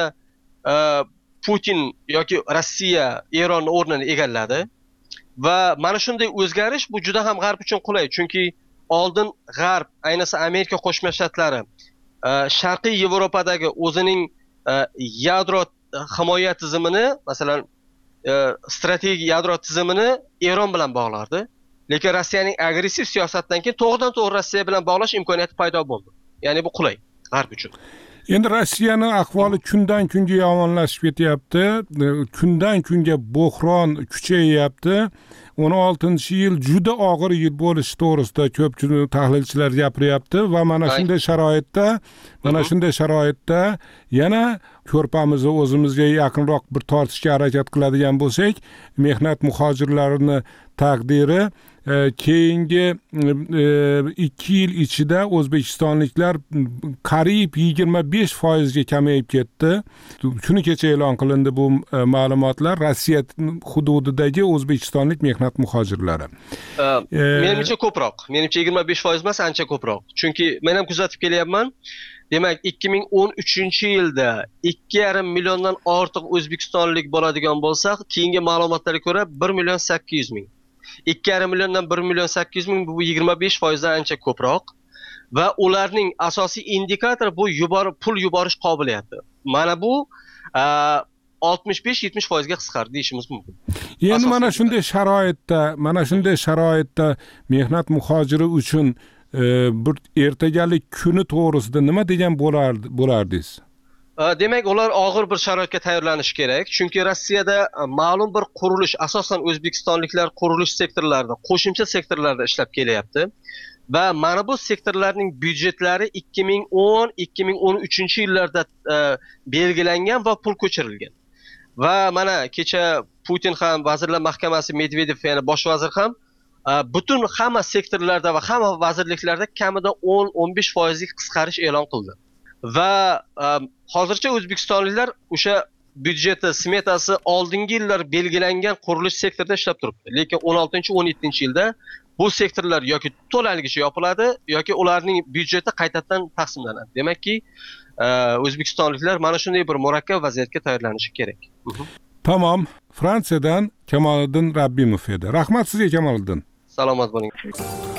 Putin yoki Rossiya Eronning o'rnini egalladi va mana shunday o'zgarish bu juda ham g'arb uchun qulay, chunki oldin g'arb, ayniqsa Amerika Qo'shma Shtatlari Sharqiy Yevropadagi o'zining yadro himoya tizimini, masalan, strategik yadro tizimini Eron bilan bog'lardi. Lekin Rossiyaning agressiv siyosatidan keyin to'g'ridan-to'g'ri Rossiya bilan bog'lash imkoniyati paydo bo'ldi. Ya'ni bu qulay g'arb uchun. Endi Rossiyaning ahvoli kundan kunga yomonlashib ketyapti. Kundan kunga bo'hron kuchayyapti. o'n oltinchi yil juda og'ir yil bo'lishi to'g'risida ko'pchilik tahlilchilar gapiryapti va mana shunday sharoitda, mana shunday sharoitda yana ko'rpamizni o'zimizga yaqinroq bir tortishga harakat qiladigan bo'lsak, mehnat muhojirlarini taqdiri keyingi ikki yil ichida O'zbekistonliklar qariyb yigirma besh foizga kamayib ketdi. Kuni kecha e'lon qilindi bu ma'lumotlar Rossiya hududidagi o'zbekistonlik mehnat muhojirlari. Menimcha ko'proq. Menimcha yigirma besh foiz emas, ancha ko'proq. Chunki men ham kuzatib kelyapman. Demak, ikki ming o'n uchinchi yilda ikki yarim milliondan ortiq o'zbekistonlik bo'ladigan bo'lsak, keyingi ma'lumotlarga ko'ra bir million sakkiz yuz ming. ikki yarim milliondan bir million sakkiz yuz ming, bu yigirma besh foizdan ancha ko'proq va ularning asosiy indikatori bu yubor pul yuborish qobiliyati. Mana bu oltmish besh yetmish foizga qisqardi deyishimiz mumkin. Endi mana shunday sharoitda, mana shunday sharoitda mehnat muhojiri uchun bir ertagalik kuni to'g'risida nima degan bo'lardingiz? demak ular og'ir bir sharoitga tayyorlanishi kerak, chunki Rossiyada ma'lum bir qurilish, asosan o'zbekistonliklar qurilish sektorlarida, qo'shimcha sektorlarda ishlab kelyapti va mana bu sektorlarning byudjetlari ikki ming o'n ikki ming o'n uchinchi yillarda belgilangan va pul ko'chirilgan. Va mana kecha Putin ham, Vazirlar Mahkamasi Medvedev, ya'ni bosh vazir ham butun hamma sektorlarda va hamma vazirliklarda kamida o'n o'n besh foizlik qisqarish e'lon qildi. Va hozircha o'zbekistonliklar o'sha byudjeti, smetasi oldingi yillar belgilangan qurilish sektorida ishlab turibdi. Lekin o'n oltinchi o'n yettinchi yilda bu sektorlar yoki to'laligicha yopiladi yoki ularning byudjeti qaytadan taqsimlanadi. Demakki, o'zbekistonliklar mana shunday bir murakkab vaziyatga tayyorlanishi kerak. Tamam. Fransiyadan Kamoliddin Rabbimov edi. Rahmat sizga Kamoliddin. Salomat bo'ling.